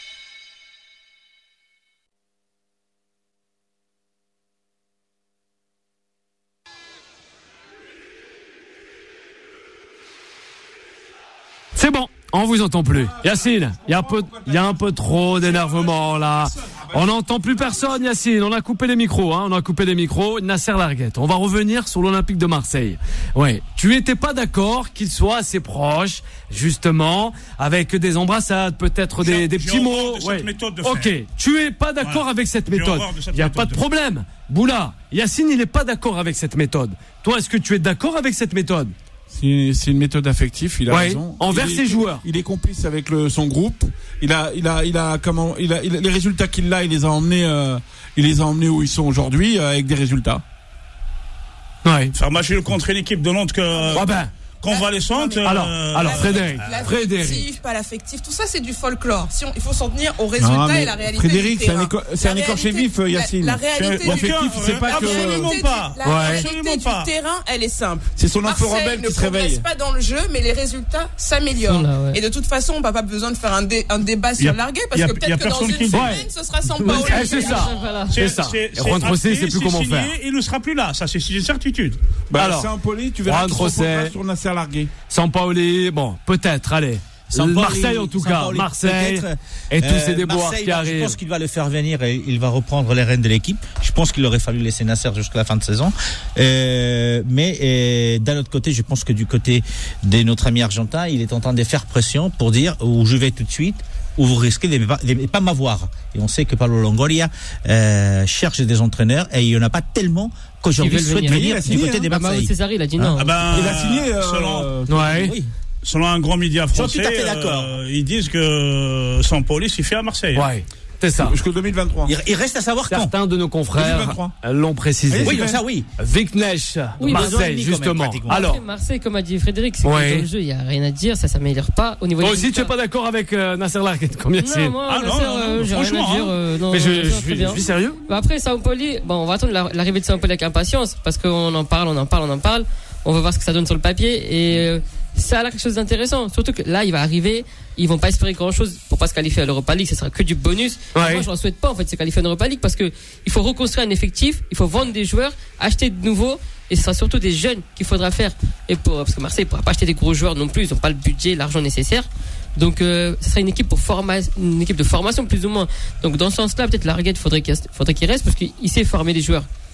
C'est bon, on vous entend plus. Yacine, il y a un peu, il y a un peu trop d'énervement là. On n'entend plus personne, Yacine. On a coupé les micros, hein. On a coupé les micros. Nassar Larguette. On va revenir sur l'Olympique de Marseille. Ouais. Tu étais pas d'accord qu'il soit assez proche, justement, avec des embrassades, peut-être des, des petits mots. De ouais. Méthode de ok. faire. Tu es pas d'accord ouais. avec cette méthode. Il y a pas de problème. Boula, Yacine, il est pas d'accord avec cette méthode. Toi, est-ce que tu es d'accord avec cette méthode? C'est, c'est une méthode affective, il a ouais, raison. Envers il ses est, joueurs. Il est complice avec le, son groupe. Il a, il a, il a comment, il a, il a les résultats qu'il a, il les a emmenés, euh, il les a emmenés où ils sont aujourd'hui euh, avec des résultats. Ouais. Faire matcher contre une équipe de Nantes que. Ah ben. Convalescente. Euh, alors, alors Frédéric, Frédéric, pas l'affectif, tout ça c'est du folklore. Si on, il faut s'en tenir au résultat non, et la réalité. Frédéric, du c'est un, éco, c'est un écorché vif, Yacine. La, la réalité, l'affectif, c'est pas que. Absolument pas. La ouais. réalité du terrain, elle est simple. C'est son info rebelle qui se réveille. Ne progresse pas dans le jeu, mais les résultats s'améliorent. Là, ouais. Et de toute façon, on n'a pas besoin de faire un, dé, un débat sur Larguet parce que peut-être que dans une semaine, ce sera sans Paolo. C'est ça. C'est ça. Juan José, c'est plus comment faire. Il ne sera plus là. Ça, c'est une certitude. Alors, Saint-Pauli, tu verras sur Nassar Larguet. Paoli, bon, peut-être, allez. Saint-Pauli, Marseille en tout cas, Marseille et tous ces déboires qui arrivent. Je pense qu'il va le faire venir et il va reprendre les rênes de l'équipe. Je pense qu'il aurait fallu laisser Nasser jusqu'à la fin de saison. Euh, mais euh, d'un autre côté, je pense que du côté de notre ami argentin, il est en train de faire pression pour dire où je vais tout de suite, où vous risquez de ne pas, pas m'avoir. Et on sait que Paulo Longoria euh, cherche des entraîneurs et il n'y en a pas tellement qu'aujourd'hui il souhaite venir, venir du côté des Marseillais. César, il a dit non. Ah ben, il a signé. Euh, selon, ouais. Oui. Selon un grand média français, tout à fait d'accord. Euh, ils disent que Sampaoli s'y fait à Marseille. Ouais. C'est ça. Jusqu'au deux mille vingt-trois. Il, il reste à savoir Certains quand. Certains de nos confrères l'ont précisé. Oui, ça oui. Viknesh, oui, Marseille, justement. Même, alors. Marseille, comme a dit Frédéric, c'est ouais. que dans le jeu, il n'y a rien à dire, ça s'améliore pas au niveau. Toi aussi, tu n'es pas d'accord avec euh, Nassar Larguette, combien c'est? Non, moi, ah, Nasser, non, non, euh, j'ai rien à dire. Euh, non, mais je, je, je, je suis sérieux. Bah après, Sampaoli, bon, on va attendre l'arrivée de Sampaoli avec impatience, parce qu'on en parle, on en parle, on en parle. On va voir ce que ça donne sur le papier et. Euh, ça a l'air quelque chose d'intéressant, surtout que là il va arriver, ils vont pas espérer grand chose pour pas se qualifier à l'Europa League, ce sera que du bonus. Ouais. Moi je ne souhaite pas en fait se qualifier en Europa League parce que il faut reconstruire un effectif, il faut vendre des joueurs, acheter de nouveaux et ce sera surtout des jeunes qu'il faudra faire et pour, parce que Marseille ne pourra pas acheter des gros joueurs non plus, ils n'ont pas le budget, l'argent nécessaire. Donc euh, ce sera une équipe pour forma- une équipe de formation plus ou moins. Donc dans ce sens-là peut-être Larguette faudrait qu'il faudrait qu'il reste parce qu'il sait former des joueurs.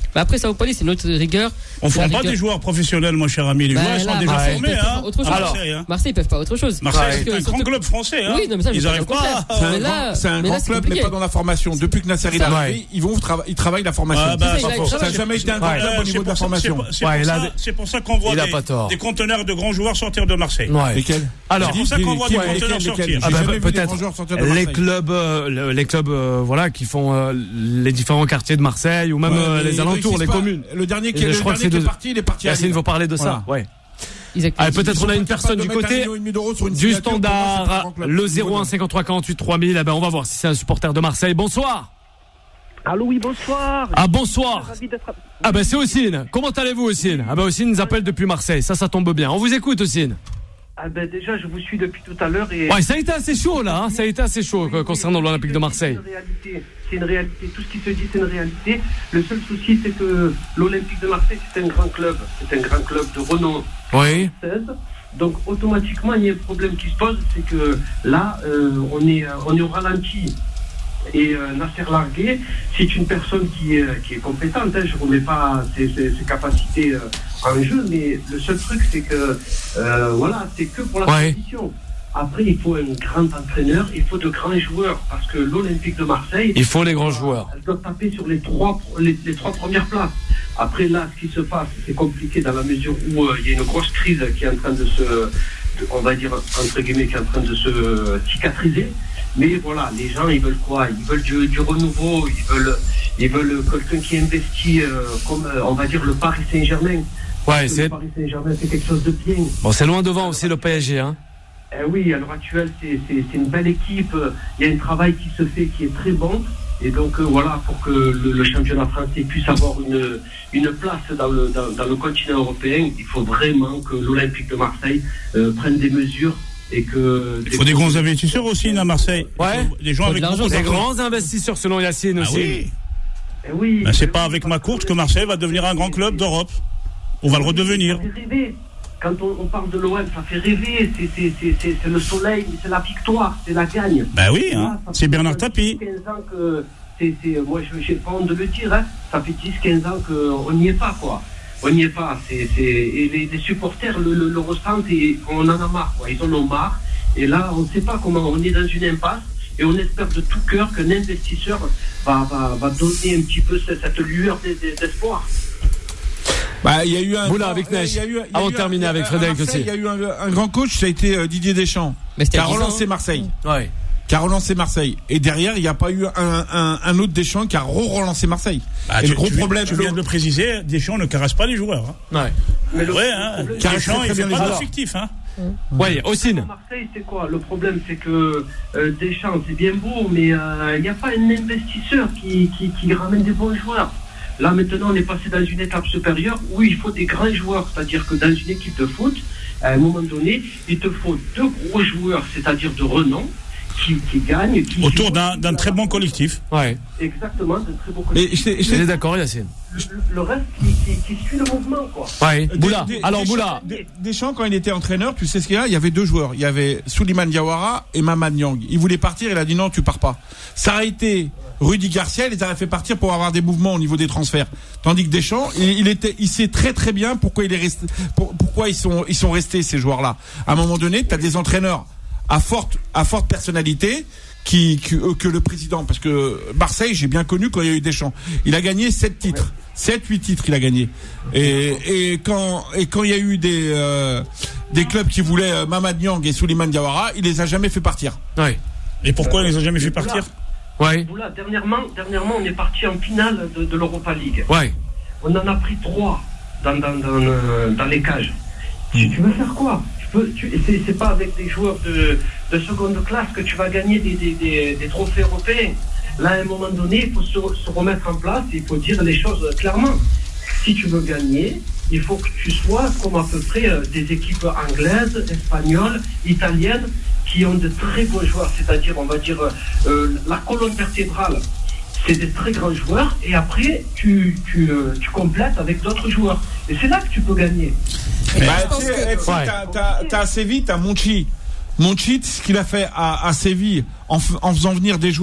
Mais après, Sao Paulo, c'est une autre rigueur. On ne forme pas des joueurs professionnels, mon cher ami. Les bah, joueurs là, sont déjà Marseille, formés. Hein. Autre chose. Alors, Marseille, hein. Marseille, ils peuvent pas autre chose. Marseille, c'est un grand club français. Hein. Oui, non, mais ça, ils n'arrivent pas. C'est un, là, grand, c'est un grand club, mais pas dans la formation. Depuis que Nasser est arrivé, ils vont ils travaillent la formation. Ah, bah, ça n'a jamais été un grand club au niveau de la formation. C'est pour ça qu'on voit des conteneurs de grands joueurs sortir de Marseille. Lesquels? Alors, c'est pour ça qu'on voit des conteneurs sortir. Peut-être les clubs, les clubs, voilà, qui font les différents quartiers de Marseille ou même les alentours, les communes. Le dernier qui est parti, il est parti. Il faut parler de ça. Ouais. Ah, peut-être on a une personne du côté du standard, le zéro un cinquante-trois quarante-huit trois mille. Eh ben, on va voir si c'est un supporter de Marseille. Bonsoir. Allô, oui, bonsoir. Ah, bonsoir. Ah, ben, c'est Ossine. Comment allez-vous, Ossine? Ah, ben, Ossine nous appelle depuis Marseille. Ça, ça tombe bien. On vous écoute, Ossine. Ah, ben, déjà, je vous suis depuis tout à l'heure et. Ouais, ça a été assez chaud, là, hein. Ça a été assez chaud oui, concernant oui, l'Olympique de Marseille. C'est une réalité. C'est une réalité. Tout ce qui se dit, c'est une réalité. Le seul souci, c'est que l'Olympique de Marseille, c'est un grand club. C'est un grand club de renom. Oui. Donc, automatiquement, il y a un problème qui se pose, c'est que là, euh, on est, on est au ralenti. Et euh, Nasser Largué, c'est une personne qui est, qui est compétente, hein, je ne remets pas ses, ses, ses capacités euh, en jeu, mais le seul truc, c'est que, euh, voilà, c'est que pour la ouais. compétition. Après, il faut un grand entraîneur, il faut de grands joueurs, parce que l'Olympique de Marseille... Il faut les grands joueurs. Elle doit taper sur les trois, les, les trois premières places. Après, là, ce qui se passe, c'est compliqué dans la mesure où euh, il y a une grosse crise qui est en train de se... De, on va dire, entre guillemets, qui est en train de se cicatriser. Mais voilà, les gens, ils veulent quoi? Ils veulent du, du renouveau, ils veulent, ils veulent quelqu'un qui investit, euh, comme, euh, on va dire, le Paris Saint-Germain. Ouais, c'est... Le Paris Saint-Germain, c'est quelque chose de bien. Bon, c'est loin devant aussi le P S G, hein. Eh oui, à l'heure actuelle, c'est, c'est, c'est une belle équipe. Il y a un travail qui se fait qui est très bon. Et donc, euh, voilà, pour que le, le championnat français puisse avoir une, une place dans le, dans, dans le continent européen, il faut vraiment que l'Olympique de Marseille euh, prenne des mesures. Et que il faut des grands investisseurs aussi à Marseille. Ouais. Des gens avec de des grands investisseurs selon Yacine aussi. Ah oui. Eh oui. Ben, c'est pas avec ma course que Marseille va devenir un grand club d'Europe. On va le redevenir. Ça fait rêver. Quand on, on parle de l'O M, ça fait rêver. C'est, c'est, c'est, c'est, c'est le soleil, c'est la victoire, c'est la gagne. Ben oui, hein. Là, c'est Bernard Tapie. quinze ans que c'est, c'est, moi, je n'ai pas honte de le dire. Hein. Ça fait dix quinze ans qu'on n'y est pas, quoi. On n'y est pas. C'est, c'est, et les, les supporters le, le, le ressentent et on en a marre, quoi. Ils en ont marre. Et là, on ne sait pas comment. On est dans une impasse et on espère de tout cœur qu'un investisseur va, va, va donner un petit peu cette, cette lueur d'espoir. Bah, il y a eu un. Boula avec Neige. Avant de terminer avec Frédéric aussi. Il y a eu un, un grand coach, ça a été euh, Didier Deschamps, qui a relancé Marseille. Ouais. Qui a relancé Marseille. Et derrière, il n'y a pas eu un, un, un autre Deschamps qui a re-relancé Marseille. Bah, et tu, le gros tu, problème. Tu viens de le préciser, Deschamps ne caresse pas les joueurs. Hein. Ouais. Mais le vrai, hein. Deschamps, il fait pas de fictif, hein. Ouais, Ossine. Marseille, c'est quoi? Le problème, c'est que euh, Deschamps, c'est bien beau, mais il euh, n'y a pas un investisseur qui, qui, qui ramène des bons joueurs. Là, maintenant, on est passé dans une étape supérieure où il faut des grands joueurs. C'est-à-dire que dans une équipe de foot, à un moment donné, il te faut deux gros joueurs, c'est-à-dire de renom, qui, qui gagnent. Qui Autour qui d'un, d'un très bon collectif. Ouais. Exactement, d'un très bon collectif. Mais je suis d'accord, Yacine. Le, le reste qui, qui, qui suit le mouvement, quoi. Ouais. Boula. Alors, Boula. Deschamps, quand il était entraîneur, tu sais ce qu'il y a? Il y avait deux joueurs. Il y avait Souleymane Diawara et Mamad Niang. Il voulait partir, il a dit non, tu pars pas. Ça a été Rudy Garcia, il les a fait partir pour avoir des mouvements au niveau des transferts. Tandis que Deschamps, il, il était, il sait très très bien pourquoi il est resté, pour, pourquoi ils sont, ils sont restés, ces joueurs-là. À un moment donné, tu as des entraîneurs à forte, à forte personnalité, qui, qui euh, que le président, parce que Marseille, j'ai bien connu quand il y a eu Deschamps. Il a gagné sept titres, sept, huit titres, il a gagné. Et, et quand, et quand il y a eu des, euh, des clubs qui voulaient euh, Mamad Niang et Souleymane Diawara, il les a jamais fait partir. Ouais. Et pourquoi euh, il les a jamais fait partir? Ouais. Là, dernièrement, dernièrement, on est parti en finale de, de l'Europa League. Ouais. On en a pris trois dans, dans, dans, euh, dans les cages. Tu, tu veux faire quoi? Tu peux, tu, c'est, c'est pas avec des joueurs de, de seconde classe que tu vas gagner des, des, des, des trophées européens. Là, à un moment donné, il faut se, se remettre en place et il faut dire les choses clairement. Si tu veux gagner, il faut que tu sois comme à peu près euh, des équipes anglaises, espagnoles, italiennes, qui ont de très bons joueurs, c'est-à-dire, on va dire, euh, la colonne vertébrale, c'est des très grands joueurs, et après, tu, tu, euh, tu complètes avec d'autres joueurs. Et c'est là que tu peux gagner. Bah, tu sais, que... ouais. t'as, t'as, t'as à Séville, t'as Monchi. Monchi, ce qu'il a fait à, à Séville, en, f- en faisant venir des joueurs,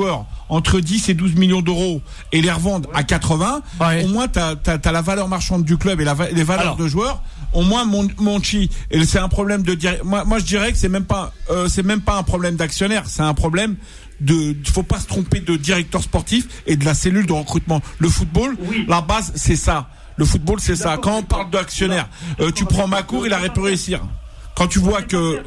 entre dix et douze millions d'euros et les revendre à quatre-vingts, ouais. au moins t'as, t'as, t'as la valeur marchande du club et la, les valeurs Alors. de joueurs. Au moins mon, Monchi, et c'est un problème de dire, moi, moi je dirais que c'est même pas, euh, c'est même pas un problème d'actionnaire, c'est un problème de, faut pas se tromper de directeur sportif et de la cellule de recrutement. Le football, oui. la base c'est ça. Le football c'est ça. Quand on parle d'actionnaire, euh, tu prends Macour, il aurait pu réussir. Quand tu vois que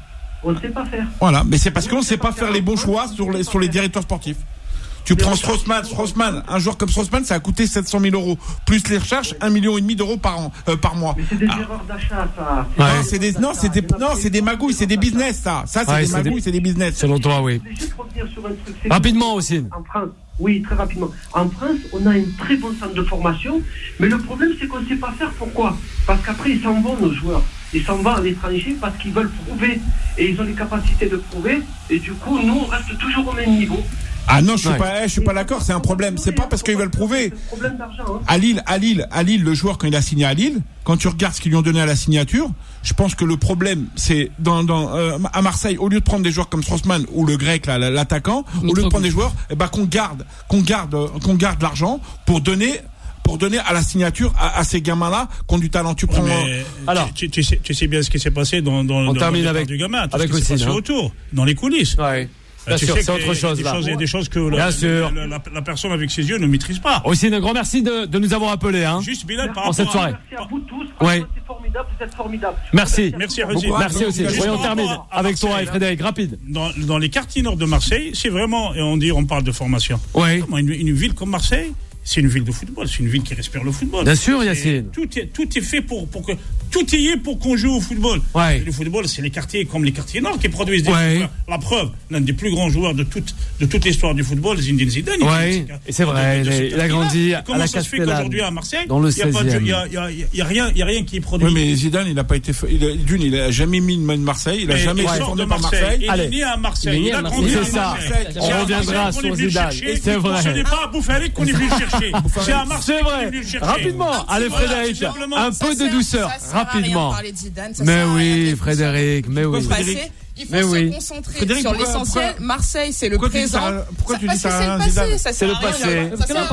on ne sait pas faire. Voilà, mais c'est parce qu'on ne sait pas faire les bons choix sur les sur les directeurs sportifs. Tu prends Strootman, Strootman, un joueur comme Strootman, ça a coûté sept cent mille euros. Plus les recherches, un million et demi d'euros par an, euh, par mois. Mais c'est des ah. erreurs d'achat, ça. C'est ouais. c'est des, non, c'est des, non, c'est des magouilles, c'est des business, ça. Ça, c'est ouais, des c'est magouilles, des... c'est des business. Selon toi, oui. Juste revenir sur un truc. Rapidement aussi. En France, oui, très rapidement. En France, on a une très bonne centre de formation, mais le problème, c'est qu'on ne sait pas faire. Pourquoi ? Parce qu'après, ils s'en vont, nos joueurs. Ils s'en vont à l'étranger parce qu'ils veulent prouver. Et ils ont les capacités de prouver. Et du coup, nous, on reste toujours au même niveau. Ah non, je suis ouais. pas, je suis pas d'accord. C'est un problème. C'est pas parce qu'ils veulent prouver. À Lille, à Lille, à Lille, le joueur quand il a signé à Lille, quand tu regardes ce qu'ils lui ont donné à la signature, je pense que le problème, c'est dans, dans euh, à Marseille, au lieu de prendre des joueurs comme Strootman ou le Grec, là, l'attaquant, au lieu de prendre des joueurs, eh ben qu'on garde, qu'on garde, qu'on garde l'argent pour donner. Pour donner à la signature à, à ces gamins-là qui ont du talent. Tu prends. Mais alors, tu, tu, sais, tu sais bien ce qui s'est passé dans, dans, on dans termine le avec du gamin, tout avec ce qui aussi, s'est passé hein. autour, dans les coulisses. Ouais. Bien tu sûr, sais c'est autre chose là. Il y a des choses que la, la, la, la, la personne avec ses yeux ne maîtrise pas. Aussi, un grand merci de, de nous avoir appelés. Hein, Juste Bilal, par en cette soirée. Merci à vous tous. Ouais. C'est formidable, vous êtes formidables. Merci. Merci, merci, merci aussi. Oui, on termine avec toi et Frédéric. Rapide. Dans, dans les quartiers nord de Marseille, c'est vraiment, et on dit, on parle de formation. Oui. Une, une ville comme Marseille. C'est une ville de football, c'est une ville qui respire le football. Bien sûr, Yacine. Tout est, tout est fait pour, pour que tout y est pour qu'on joue au football. Ouais. Le football, c'est les quartiers comme les quartiers nord qui produisent des ouais. joueurs. La preuve, l'un des plus grands joueurs de toute, de toute l'histoire du football, Zinedine Zidane. Ouais. Et c'est vrai, de, de, de il a grandi à comment la ça se fait qu'aujourd'hui à Marseille, dans le seizième. Il y a, y a, y a rien, il y a rien qui est produit. Oui, mais Zidane, il n'a pas été, il, d'une, il a jamais mis une main de Marseille, il a mais jamais été formé par Marseille. Il est né à Marseille. Il a grandi à Marseille. On reviendra sur Zidane. C'est vrai. Ce n'est pas à Bouffalé qu'on est venu le chercher. C'est à Marseille. C'est vrai. Rapidement, allez Frédéric, un peu de douceur, rapidement. Mais oui, Frédéric, mais oui. Il faut se concentrer sur l'essentiel. Marseille, c'est le présent. Pourquoi tu dis ça? Parce que c'est le passé. Ça c'est le passé. C'est pas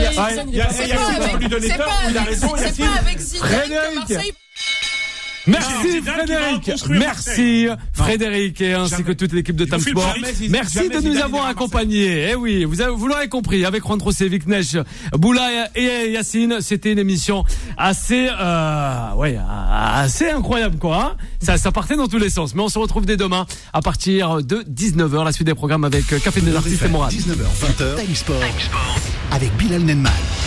avec Zidane que Marseille. Merci Frédéric, merci Frédéric et ainsi que toute l'équipe de Tam Sport. Merci de nous avoir accompagnés. Eh oui, vous, avez, vous l'aurez compris, avec Juan Trocé, Viknesh, Boula et Yacine, c'était une émission assez, euh, ouais, assez incroyable quoi. Hein, ça, ça partait dans tous les sens. Mais on se retrouve dès demain à partir de dix-neuf heures. La suite des programmes avec Café des artistes et Morad. dix-neuf heures vingt Time Sport avec Bilal Nenman.